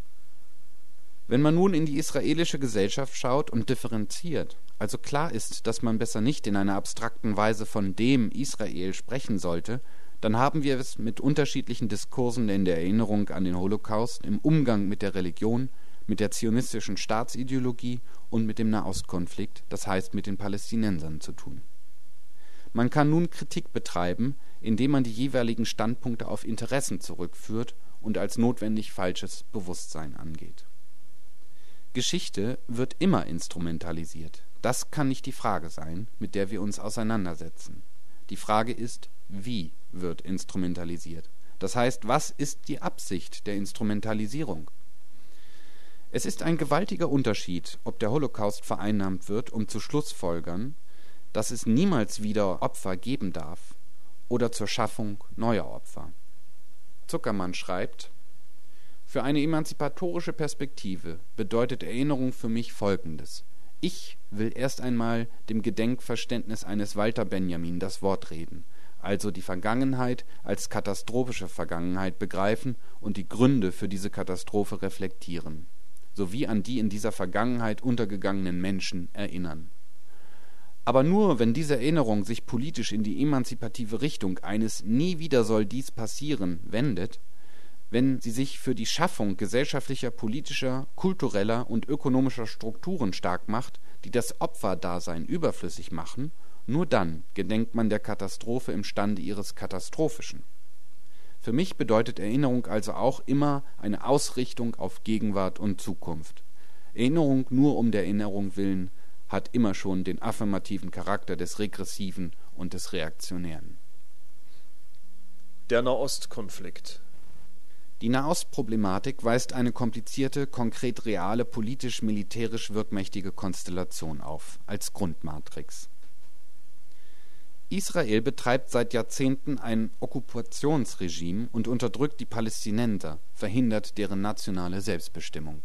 Wenn man nun in die israelische Gesellschaft schaut und differenziert, also klar ist, dass man besser nicht in einer abstrakten Weise von dem Israel sprechen sollte, dann haben wir es mit unterschiedlichen Diskursen in der Erinnerung an den Holocaust, im Umgang mit der Religion, mit der zionistischen Staatsideologie und mit dem Nahostkonflikt, das heißt mit den Palästinensern, zu tun. Man kann nun Kritik betreiben, indem man die jeweiligen Standpunkte auf Interessen zurückführt und als notwendig falsches Bewusstsein angeht. Geschichte wird immer instrumentalisiert. Das kann nicht die Frage sein, mit der wir uns auseinandersetzen. Die Frage ist, wie wird instrumentalisiert? Das heißt, was ist die Absicht der Instrumentalisierung? Es ist ein gewaltiger Unterschied, ob der Holocaust vereinnahmt wird, um zu schlussfolgern, dass es niemals wieder Opfer geben darf, oder zur Schaffung neuer Opfer. Zuckermann schreibt: Für eine emanzipatorische Perspektive bedeutet Erinnerung für mich Folgendes: Ich will erst einmal dem Gedenkverständnis eines Walter Benjamin das Wort reden, also die Vergangenheit als katastrophische Vergangenheit begreifen und die Gründe für diese Katastrophe reflektieren, sowie an die in dieser Vergangenheit untergegangenen Menschen erinnern. Aber nur wenn diese Erinnerung sich politisch in die emanzipative Richtung eines „Nie wieder soll dies passieren" wendet, wenn sie sich für die Schaffung gesellschaftlicher, politischer, kultureller und ökonomischer Strukturen stark macht, die das Opferdasein überflüssig machen, nur dann gedenkt man der Katastrophe im Stande ihres Katastrophischen. Für mich bedeutet Erinnerung also auch immer eine Ausrichtung auf Gegenwart und Zukunft. Erinnerung nur um der Erinnerung willen hat immer schon den affirmativen Charakter des Regressiven und des Reaktionären. Der Nahostkonflikt. Die Nahostproblematik weist eine komplizierte, konkret reale, politisch-militärisch wirkmächtige Konstellation auf, als Grundmatrix. Israel betreibt seit Jahrzehnten ein Okkupationsregime und unterdrückt die Palästinenser, verhindert deren nationale Selbstbestimmung.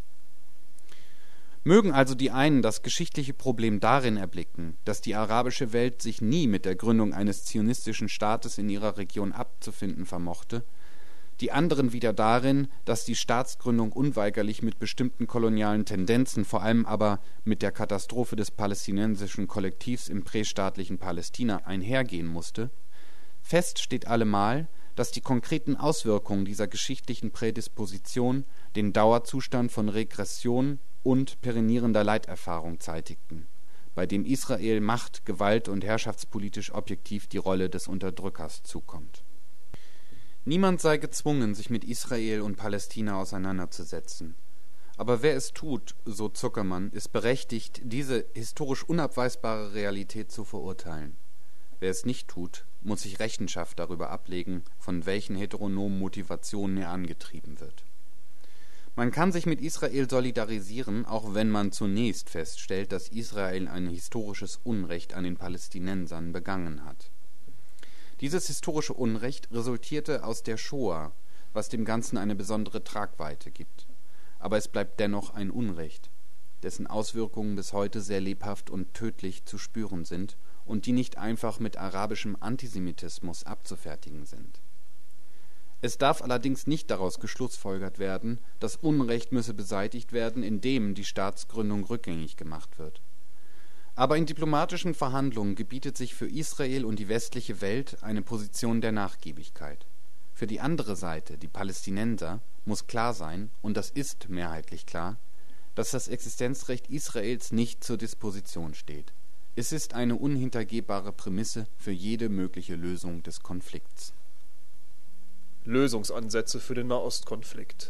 Mögen also die einen das geschichtliche Problem darin erblicken, dass die arabische Welt sich nie mit der Gründung eines zionistischen Staates in ihrer Region abzufinden vermochte, die anderen wieder darin, dass die Staatsgründung unweigerlich mit bestimmten kolonialen Tendenzen, vor allem aber mit der Katastrophe des palästinensischen Kollektivs im prästaatlichen Palästina einhergehen musste. Fest steht allemal, dass die konkreten Auswirkungen dieser geschichtlichen Prädisposition den Dauerzustand von Regression und perenierender Leiterfahrung zeitigten, bei dem Israel macht-, gewalt- und herrschaftspolitisch objektiv die Rolle des Unterdrückers zukommt. Niemand sei gezwungen, sich mit Israel und Palästina auseinanderzusetzen. Aber wer es tut, so Zuckermann, ist berechtigt, diese historisch unabweisbare Realität zu verurteilen. Wer es nicht tut, muss sich Rechenschaft darüber ablegen, von welchen heteronomen Motivationen er angetrieben wird. Man kann sich mit Israel solidarisieren, auch wenn man zunächst feststellt, dass Israel ein historisches Unrecht an den Palästinensern begangen hat. Dieses historische Unrecht resultierte aus der Shoah, was dem Ganzen eine besondere Tragweite gibt. Aber es bleibt dennoch ein Unrecht, dessen Auswirkungen bis heute sehr lebhaft und tödlich zu spüren sind und die nicht einfach mit arabischem Antisemitismus abzufertigen sind. Es darf allerdings nicht daraus geschlussfolgert werden, das Unrecht müsse beseitigt werden, indem die Staatsgründung rückgängig gemacht wird. Aber in diplomatischen Verhandlungen gebietet sich für Israel und die westliche Welt eine Position der Nachgiebigkeit. Für die andere Seite, die Palästinenser, muss klar sein, und das ist mehrheitlich klar, dass das Existenzrecht Israels nicht zur Disposition steht. Es ist eine unhintergehbare Prämisse für jede mögliche Lösung des Konflikts. Lösungsansätze für den Nahostkonflikt.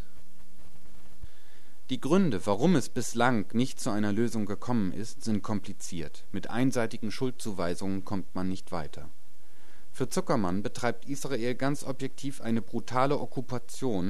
Die Gründe, warum es bislang nicht zu einer Lösung gekommen ist, sind kompliziert. Mit einseitigen Schuldzuweisungen kommt man nicht weiter. Für Zuckermann betreibt Israel ganz objektiv eine brutale Okkupation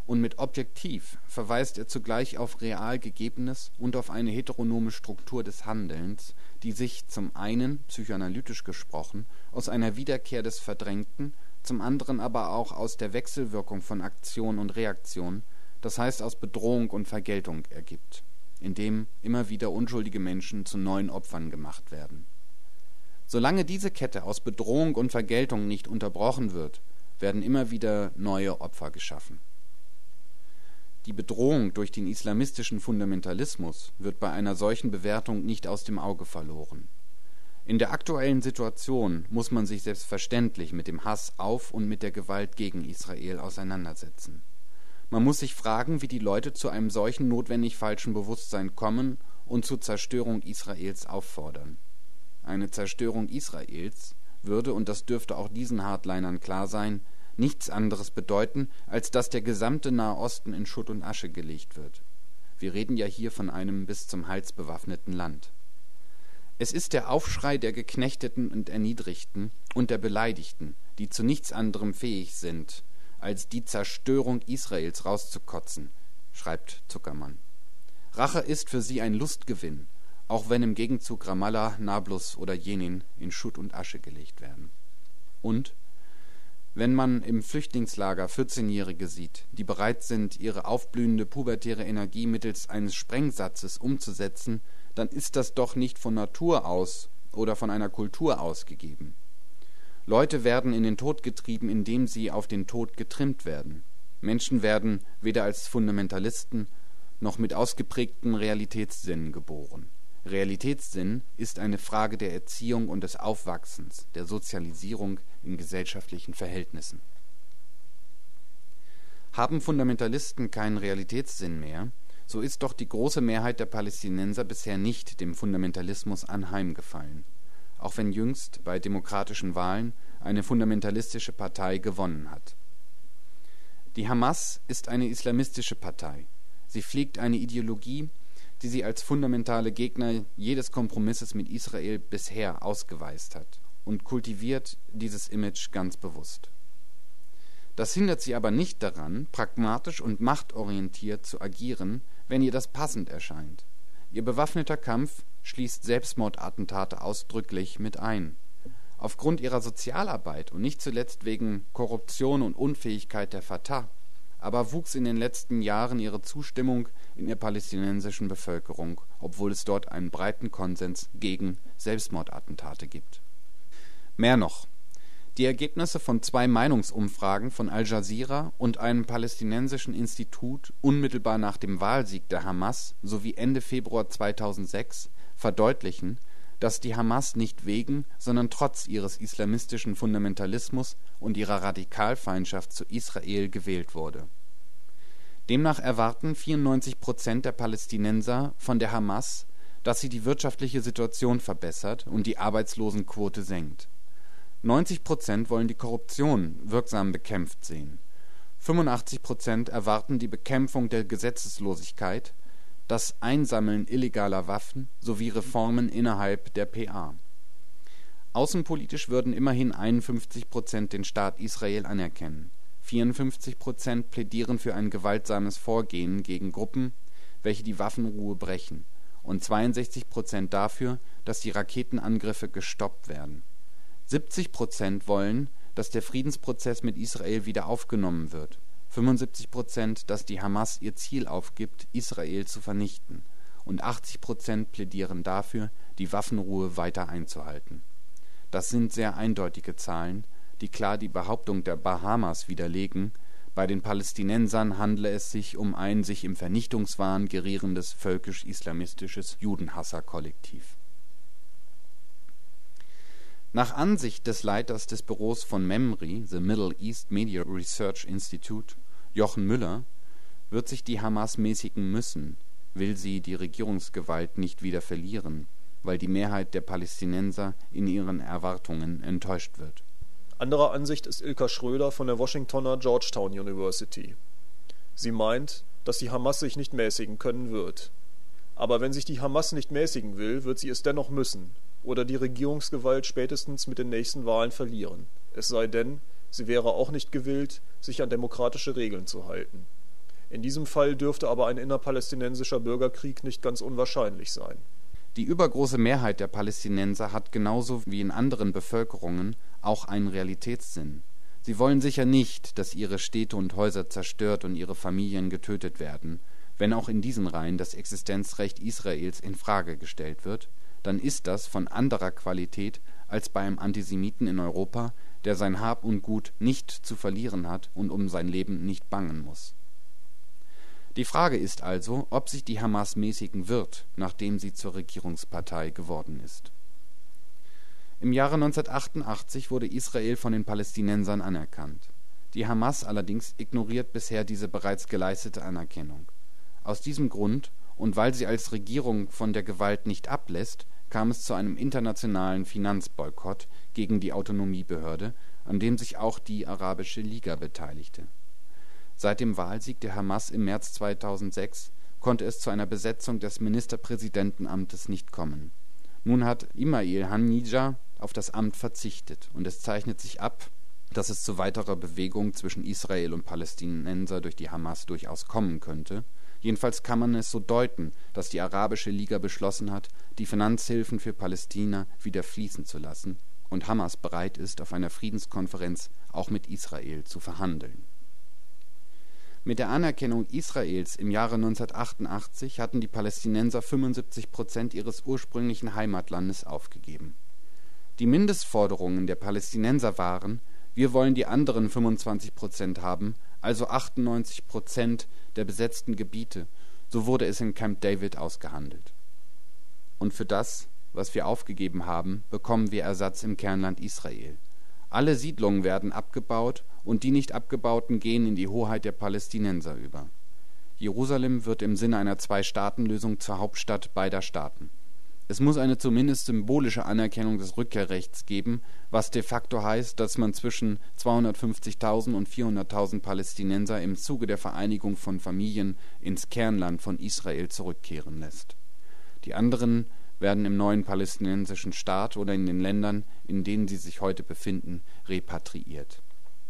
und mit objektiv verweist er zugleich auf real Gegebenes und auf eine heteronome Struktur des Handelns, die sich zum einen, psychoanalytisch gesprochen, aus einer Wiederkehr des Verdrängten, zum anderen aber auch aus der Wechselwirkung von Aktion und Reaktion, das heißt aus Bedrohung und Vergeltung ergibt, indem immer wieder unschuldige Menschen zu neuen Opfern gemacht werden. Solange diese Kette aus Bedrohung und Vergeltung nicht unterbrochen wird, werden immer wieder neue Opfer geschaffen. Die Bedrohung durch den islamistischen Fundamentalismus wird bei einer solchen Bewertung nicht aus dem Auge verloren. In der aktuellen Situation muss man sich selbstverständlich mit dem Hass auf und mit der Gewalt gegen Israel auseinandersetzen. Man muss sich fragen, wie die Leute zu einem solchen notwendig falschen Bewusstsein kommen und zur Zerstörung Israels auffordern. Eine Zerstörung Israels würde, und das dürfte auch diesen Hardlinern klar sein, nichts anderes bedeuten, als dass der gesamte Nahe Osten in Schutt und Asche gelegt wird. Wir reden ja hier von einem bis zum Hals bewaffneten Land. Es ist der Aufschrei der Geknechteten und Erniedrigten und der Beleidigten, die zu nichts anderem fähig sind, als die Zerstörung Israels rauszukotzen, schreibt Zuckermann. Rache ist für sie ein Lustgewinn, auch wenn im Gegenzug Ramallah, Nablus oder Jenin in Schutt und Asche gelegt werden. Und wenn man im Flüchtlingslager 14-Jährige sieht, die bereit sind, ihre aufblühende pubertäre Energie mittels eines Sprengsatzes umzusetzen, dann ist das doch nicht von Natur aus oder von einer Kultur aus gegeben. Leute werden in den Tod getrieben, indem sie auf den Tod getrimmt werden. Menschen werden weder als Fundamentalisten noch mit ausgeprägten Realitätssinnen geboren. Realitätssinn ist eine Frage der Erziehung und des Aufwachsens, der Sozialisierung in gesellschaftlichen Verhältnissen. Haben Fundamentalisten keinen Realitätssinn mehr, so ist doch die große Mehrheit der Palästinenser bisher nicht dem Fundamentalismus anheimgefallen, auch wenn jüngst bei demokratischen Wahlen eine fundamentalistische Partei gewonnen hat. Die Hamas ist eine islamistische Partei. Sie pflegt eine Ideologie, die sie als fundamentale Gegner jedes Kompromisses mit Israel bisher ausgeweist hat, und kultiviert dieses Image ganz bewusst. Das hindert sie aber nicht daran, pragmatisch und machtorientiert zu agieren, wenn ihr das passend erscheint. Ihr bewaffneter Kampf schließt Selbstmordattentate ausdrücklich mit ein. Aufgrund ihrer Sozialarbeit und nicht zuletzt wegen Korruption und Unfähigkeit der Fatah aber wuchs in den letzten Jahren ihre Zustimmung in der palästinensischen Bevölkerung, obwohl es dort einen breiten Konsens gegen Selbstmordattentate gibt. Mehr noch: Die Ergebnisse von 2 Meinungsumfragen von Al Jazeera und einem palästinensischen Institut unmittelbar nach dem Wahlsieg der Hamas sowie Ende Februar 2006 verdeutlichen, dass die Hamas nicht wegen, sondern trotz ihres islamistischen Fundamentalismus und ihrer Radikalfeindschaft zu Israel gewählt wurde. Demnach erwarten 94% der Palästinenser von der Hamas, dass sie die wirtschaftliche Situation verbessert und die Arbeitslosenquote senkt. 90% wollen die Korruption wirksam bekämpft sehen. 85% erwarten die Bekämpfung der Gesetzeslosigkeit, das Einsammeln illegaler Waffen sowie Reformen innerhalb der PA. Außenpolitisch würden immerhin 51% den Staat Israel anerkennen. 54% plädieren für ein gewaltsames Vorgehen gegen Gruppen, welche die Waffenruhe brechen, und 62% dafür, dass die Raketenangriffe gestoppt werden. 70% wollen, dass der Friedensprozess mit Israel wieder aufgenommen wird. 75%, dass die Hamas ihr Ziel aufgibt, Israel zu vernichten, und 80% plädieren dafür, die Waffenruhe weiter einzuhalten. Das sind sehr eindeutige Zahlen, die klar die Behauptung der Bahamas widerlegen, bei den Palästinensern handle es sich um ein sich im Vernichtungswahn gerierendes völkisch-islamistisches Judenhasser-Kollektiv. Nach Ansicht des Leiters des Büros von MEMRI, The Middle East Media Research Institute, Jochen Müller, wird sich die Hamas mäßigen müssen, will sie die Regierungsgewalt nicht wieder verlieren, weil die Mehrheit der Palästinenser in ihren Erwartungen enttäuscht wird. Anderer Ansicht ist Ilka Schröder von der Washingtoner Georgetown University. Sie meint, dass die Hamas sich nicht mäßigen können wird. Aber wenn sich die Hamas nicht mäßigen will, wird sie es dennoch müssen oder die Regierungsgewalt spätestens mit den nächsten Wahlen verlieren. Es sei denn, sie wäre auch nicht gewillt, sich an demokratische Regeln zu halten. In diesem Fall dürfte aber ein innerpalästinensischer Bürgerkrieg nicht ganz unwahrscheinlich sein. Die übergroße Mehrheit der Palästinenser hat genauso wie in anderen Bevölkerungen auch einen Realitätssinn. Sie wollen sicher nicht, dass ihre Städte und Häuser zerstört und ihre Familien getötet werden. Wenn auch in diesen Reihen das Existenzrecht Israels in Frage gestellt wird, dann ist das von anderer Qualität als bei einem Antisemiten in Europa, der sein Hab und Gut nicht zu verlieren hat und um sein Leben nicht bangen muss. Die Frage ist also, ob sich die Hamas mäßigen wird, nachdem sie zur Regierungspartei geworden ist. Im Jahre 1988 wurde Israel von den Palästinensern anerkannt. Die Hamas allerdings ignoriert bisher diese bereits geleistete Anerkennung. Aus diesem Grund und weil sie als Regierung von der Gewalt nicht ablässt, kam es zu einem internationalen Finanzboykott gegen die Autonomiebehörde, an dem sich auch die Arabische Liga beteiligte. Seit dem Wahlsieg der Hamas im März 2006 konnte es zu einer Besetzung des Ministerpräsidentenamtes nicht kommen. Nun hat Ismail Haniyeh auf das Amt verzichtet und es zeichnet sich ab, dass es zu weiterer Bewegung zwischen Israel und Palästinenser durch die Hamas durchaus kommen könnte. Jedenfalls kann man es so deuten, dass die Arabische Liga beschlossen hat, die Finanzhilfen für Palästina wieder fließen zu lassen und Hamas bereit ist, auf einer Friedenskonferenz auch mit Israel zu verhandeln. Mit der Anerkennung Israels im Jahre 1988 hatten die Palästinenser 75% ihres ursprünglichen Heimatlandes aufgegeben. Die Mindestforderungen der Palästinenser waren: Wir wollen die anderen 25% haben, also 98% der besetzten Gebiete, so wurde es in Camp David ausgehandelt. Und für das, was wir aufgegeben haben, bekommen wir Ersatz im Kernland Israel. Alle Siedlungen werden abgebaut und die nicht abgebauten gehen in die Hoheit der Palästinenser über. Jerusalem wird im Sinne einer Zwei-Staaten-Lösung zur Hauptstadt beider Staaten. Es muss eine zumindest symbolische Anerkennung des Rückkehrrechts geben, was de facto heißt, dass man zwischen 250.000 und 400.000 Palästinenser im Zuge der Vereinigung von Familien ins Kernland von Israel zurückkehren lässt. Die anderen werden im neuen palästinensischen Staat oder in den Ländern, in denen sie sich heute befinden, repatriiert.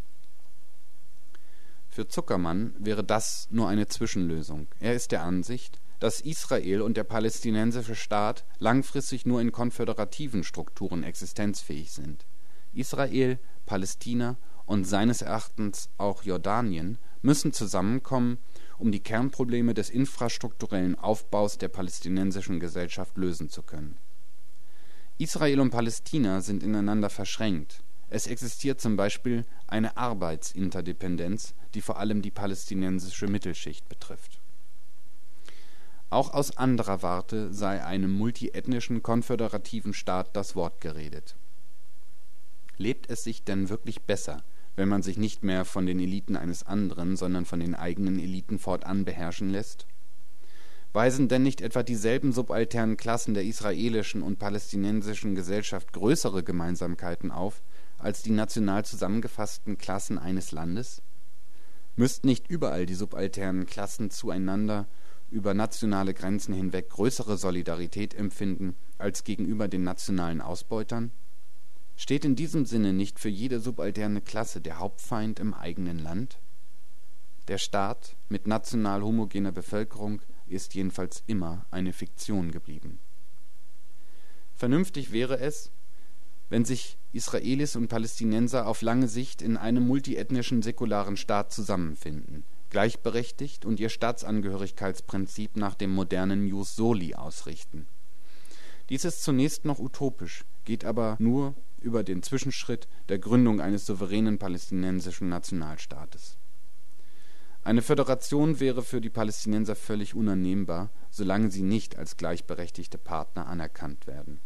Für Zuckermann wäre das nur eine Zwischenlösung. Er ist der Ansicht, dass Israel und der palästinensische Staat langfristig nur in konföderativen Strukturen existenzfähig sind. Israel, Palästina und seines Erachtens auch Jordanien müssen zusammenkommen, um die Kernprobleme des infrastrukturellen Aufbaus der palästinensischen Gesellschaft lösen zu können. Israel und Palästina sind ineinander verschränkt. Es existiert zum Beispiel eine Arbeitsinterdependenz, die vor allem die palästinensische Mittelschicht betrifft. Auch aus anderer Warte sei einem multiethnischen, konföderativen Staat das Wort geredet. Lebt es sich denn wirklich besser, wenn man sich nicht mehr von den Eliten eines anderen, sondern von den eigenen Eliten fortan beherrschen lässt? Weisen denn nicht etwa dieselben subalternen Klassen der israelischen und palästinensischen Gesellschaft größere Gemeinsamkeiten auf als die national zusammengefassten Klassen eines Landes? Müssten nicht überall die subalternen Klassen zueinander über nationale Grenzen hinweg größere Solidarität empfinden als gegenüber den nationalen Ausbeutern? Steht in diesem Sinne nicht für jede subalterne Klasse der Hauptfeind im eigenen Land? Der Staat mit national homogener Bevölkerung ist jedenfalls immer eine Fiktion geblieben. Vernünftig wäre es, wenn sich Israelis und Palästinenser auf lange Sicht in einem multiethnischen säkularen Staat zusammenfinden, gleichberechtigt und ihr Staatsangehörigkeitsprinzip nach dem modernen Jus Soli ausrichten. Dies ist zunächst noch utopisch, geht aber nur über den Zwischenschritt der Gründung eines souveränen palästinensischen Nationalstaates. Eine Föderation wäre für die Palästinenser völlig unannehmbar, solange sie nicht als gleichberechtigte Partner anerkannt werden.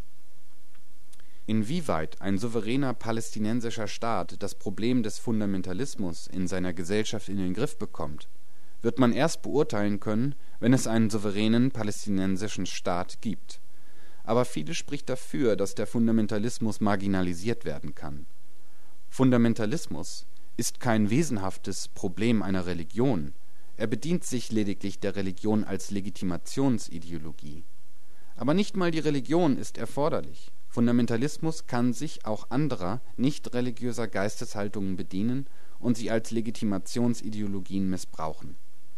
Inwieweit ein souveräner palästinensischer Staat das Problem des Fundamentalismus in seiner Gesellschaft in den Griff bekommt, wird man erst beurteilen können, wenn es einen souveränen palästinensischen Staat gibt. Aber vieles spricht dafür, dass der Fundamentalismus marginalisiert werden kann. Fundamentalismus ist kein wesenhaftes Problem einer Religion, er bedient sich lediglich der Religion als Legitimationsideologie. Aber nicht mal die Religion ist erforderlich. Fundamentalismus kann sich auch anderer, nicht religiöser Geisteshaltungen bedienen und sie als Legitimationsideologien missbrauchen.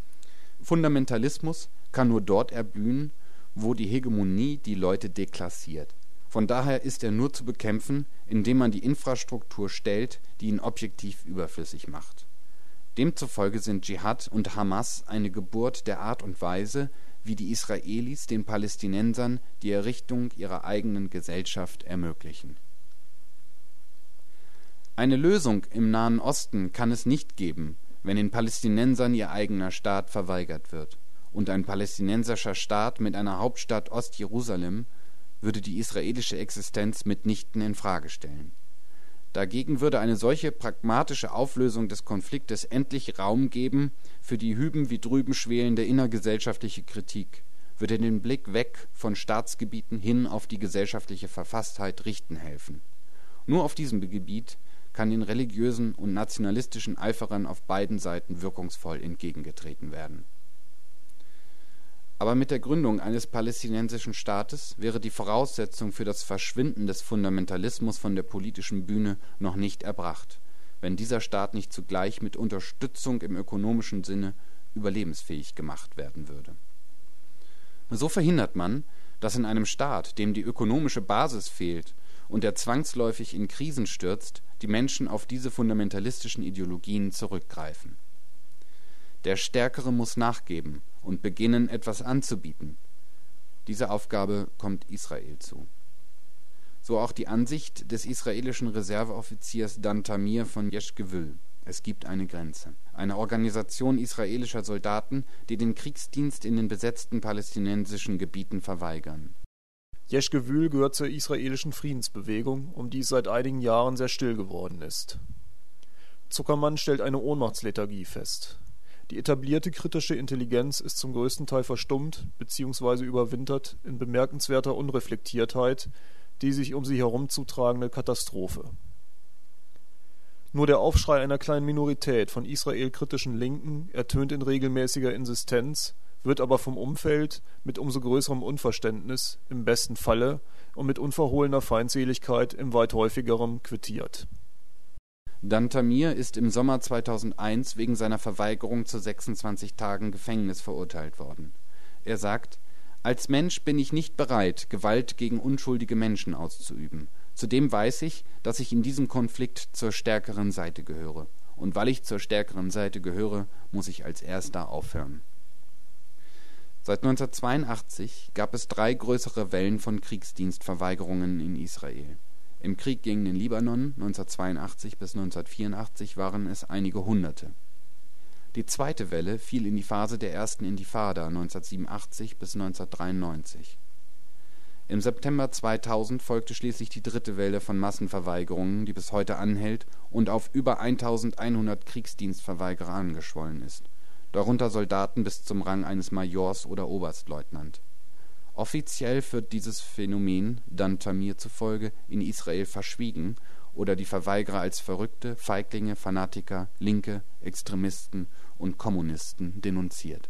Fundamentalismus kann nur dort erblühen, wo die Hegemonie die Leute deklassiert. Von daher ist er nur zu bekämpfen, indem man die Infrastruktur stellt, die ihn objektiv überflüssig macht. Demzufolge sind Dschihad und Hamas eine Geburt der Art und Weise, wie die Israelis den Palästinensern die Errichtung ihrer eigenen Gesellschaft ermöglichen. Eine Lösung im Nahen Osten kann es nicht geben, wenn den Palästinensern ihr eigener Staat verweigert wird. Und ein palästinensischer Staat mit einer Hauptstadt Ostjerusalem würde die israelische Existenz mitnichten in Frage stellen. Dagegen würde eine solche pragmatische Auflösung des Konfliktes endlich Raum geben für die hüben wie drüben schwelende innergesellschaftliche Kritik, würde den Blick weg von Staatsgebieten hin auf die gesellschaftliche Verfasstheit richten helfen. Nur auf diesem Gebiet kann den religiösen und nationalistischen Eiferern auf beiden Seiten wirkungsvoll entgegengetreten werden. Aber mit der Gründung eines palästinensischen Staates wäre die Voraussetzung für das Verschwinden des Fundamentalismus von der politischen Bühne noch nicht erbracht, wenn dieser Staat nicht zugleich mit Unterstützung im ökonomischen Sinne überlebensfähig gemacht werden würde. So verhindert man, dass in einem Staat, dem die ökonomische Basis fehlt und der zwangsläufig in Krisen stürzt, die Menschen auf diese fundamentalistischen Ideologien zurückgreifen. Der Stärkere muss nachgeben und beginnen, etwas anzubieten. Diese Aufgabe kommt Israel zu. So auch die Ansicht des israelischen Reserveoffiziers Dan Tamir von Yesh Gewil. Es gibt eine Grenze. Eine Organisation israelischer Soldaten, die den Kriegsdienst in den besetzten palästinensischen Gebieten verweigern. Yesh Gewil gehört zur israelischen Friedensbewegung, um die es seit einigen Jahren sehr still geworden ist. Zuckermann stellt eine Ohnmachtslethargie fest. Die etablierte kritische Intelligenz ist zum größten Teil verstummt bzw. überwintert in bemerkenswerter Unreflektiertheit, die sich um sie herum zutragende Katastrophe. Nur der Aufschrei einer kleinen Minorität von israelkritischen Linken ertönt in regelmäßiger Insistenz, wird aber vom Umfeld mit umso größerem Unverständnis, im besten Falle, und mit unverhohlener Feindseligkeit im weit häufigeren quittiert. Dan Tamir ist im Sommer 2001 wegen seiner Verweigerung zu 26 Tagen Gefängnis verurteilt worden. Er sagt: Als Mensch bin ich nicht bereit, Gewalt gegen unschuldige Menschen auszuüben. Zudem weiß ich, dass ich in diesem Konflikt zur stärkeren Seite gehöre. Und weil ich zur stärkeren Seite gehöre, muss ich als Erster aufhören. Seit 1982 gab es 3 größere Wellen von Kriegsdienstverweigerungen in Israel. Im Krieg gegen den Libanon 1982 bis 1984 waren es einige Hunderte. Die zweite Welle fiel in die Phase der ersten Intifada 1987 bis 1993. Im September 2000 folgte schließlich die dritte Welle von Massenverweigerungen, die bis heute anhält und auf über 1100 Kriegsdienstverweigerer angeschwollen ist, darunter Soldaten bis zum Rang eines Majors oder Oberstleutnant. Offiziell wird dieses Phänomen, Dan Tamir zufolge, in Israel verschwiegen oder die Verweigerer als Verrückte, Feiglinge, Fanatiker, Linke, Extremisten und Kommunisten denunziert.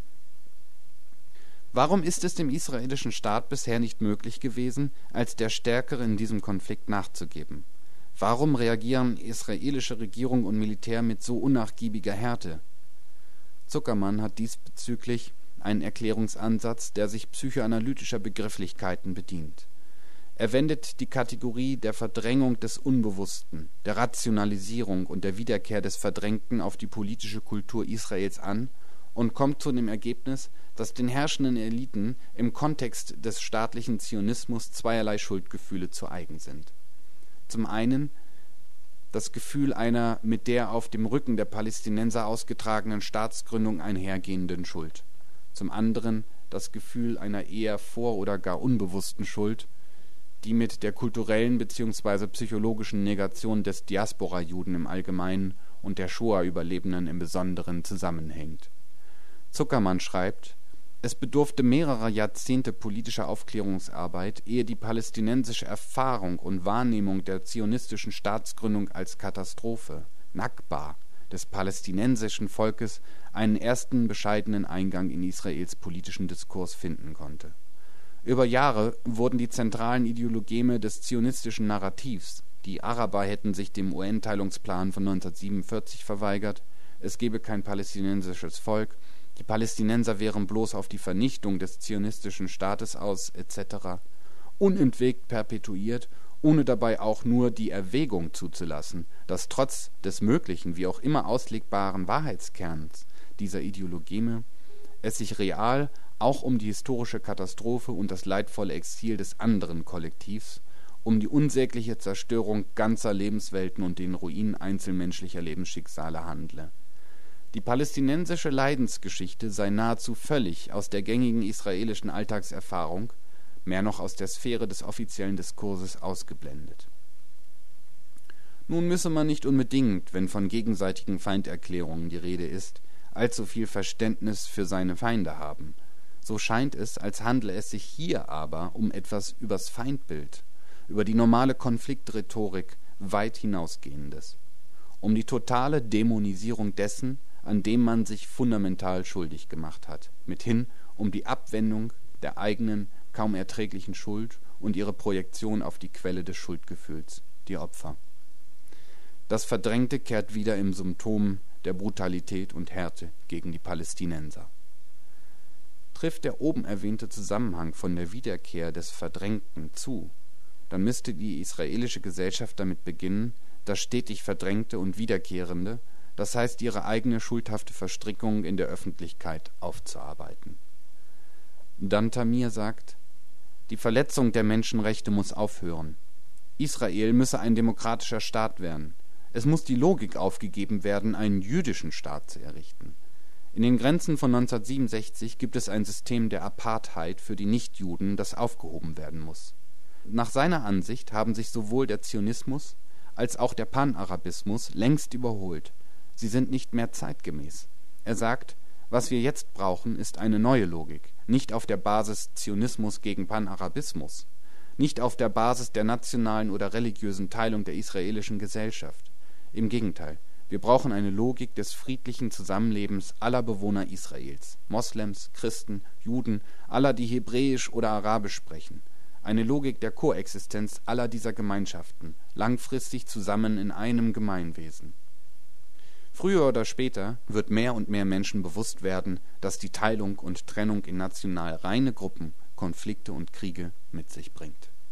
Warum ist es dem israelischen Staat bisher nicht möglich gewesen, als der Stärkere in diesem Konflikt nachzugeben? Warum reagieren israelische Regierung und Militär mit so unnachgiebiger Härte? Zuckermann hat diesbezüglich einen Erklärungsansatz, der sich psychoanalytischer Begrifflichkeiten bedient. Er wendet die Kategorie der Verdrängung des Unbewussten, der Rationalisierung und der Wiederkehr des Verdrängten auf die politische Kultur Israels an und kommt zu dem Ergebnis, dass den herrschenden Eliten im Kontext des staatlichen Zionismus zweierlei Schuldgefühle zu eigen sind. Zum einen das Gefühl einer mit der auf dem Rücken der Palästinenser ausgetragenen Staatsgründung einhergehenden Schuld. Zum anderen das Gefühl einer eher vor- oder gar unbewussten Schuld, die mit der kulturellen bzw. psychologischen Negation des Diaspora-Juden im Allgemeinen und der Shoah-Überlebenden im Besonderen zusammenhängt. Zuckermann schreibt: Es bedurfte mehrerer Jahrzehnte politischer Aufklärungsarbeit, ehe die palästinensische Erfahrung und Wahrnehmung der zionistischen Staatsgründung als Katastrophe, Nakba, des palästinensischen Volkes einen ersten bescheidenen Eingang in Israels politischen Diskurs finden konnte. Über Jahre wurden die zentralen Ideologeme des zionistischen Narrativs, die Araber hätten sich dem UN-Teilungsplan von 1947 verweigert, es gebe kein palästinensisches Volk, die Palästinenser wären bloß auf die Vernichtung des zionistischen Staates aus, etc., unentwegt perpetuiert, ohne dabei auch nur die Erwägung zuzulassen, dass trotz des möglichen, wie auch immer auslegbaren Wahrheitskerns dieser Ideologeme es sich real auch um die historische Katastrophe und das leidvolle Exil des anderen Kollektivs, um die unsägliche Zerstörung ganzer Lebenswelten und den Ruin einzelmenschlicher Lebensschicksale handle. Die palästinensische Leidensgeschichte sei nahezu völlig aus der gängigen israelischen Alltagserfahrung, mehr noch aus der Sphäre des offiziellen Diskurses, ausgeblendet. Nun müsse man nicht unbedingt, wenn von gegenseitigen Feinderklärungen die Rede ist, allzu viel Verständnis für seine Feinde haben. So scheint es, als handle es sich hier aber um etwas übers Feindbild, über die normale Konfliktrhetorik weit hinausgehendes, um die totale Dämonisierung dessen, an dem man sich fundamental schuldig gemacht hat, mithin um die Abwendung der eigenen, kaum erträglichen Schuld und ihre Projektion auf die Quelle des Schuldgefühls, die Opfer. Das Verdrängte kehrt wieder im Symptom der Brutalität und Härte gegen die Palästinenser. Trifft der oben erwähnte Zusammenhang von der Wiederkehr des Verdrängten zu, dann müsste die israelische Gesellschaft damit beginnen, das stetig Verdrängte und Wiederkehrende, das heißt ihre eigene schuldhafte Verstrickung in der Öffentlichkeit, aufzuarbeiten. Dan Tamir sagt, die Verletzung der Menschenrechte muss aufhören. Israel müsse ein demokratischer Staat werden. Es muss die Logik aufgegeben werden, einen jüdischen Staat zu errichten. In den Grenzen von 1967 gibt es ein System der Apartheid für die Nichtjuden, das aufgehoben werden muss. Nach seiner Ansicht haben sich sowohl der Zionismus als auch der Panarabismus längst überholt. Sie sind nicht mehr zeitgemäß. Er sagt, was wir jetzt brauchen, ist eine neue Logik, nicht auf der Basis Zionismus gegen Panarabismus, nicht auf der Basis der nationalen oder religiösen Teilung der israelischen Gesellschaft. Im Gegenteil, wir brauchen eine Logik des friedlichen Zusammenlebens aller Bewohner Israels, Moslems, Christen, Juden, aller, die Hebräisch oder Arabisch sprechen. Eine Logik der Koexistenz aller dieser Gemeinschaften, langfristig zusammen in einem Gemeinwesen. Früher oder später wird mehr und mehr Menschen bewusst werden, dass die Teilung und Trennung in national reine Gruppen Konflikte und Kriege mit sich bringt.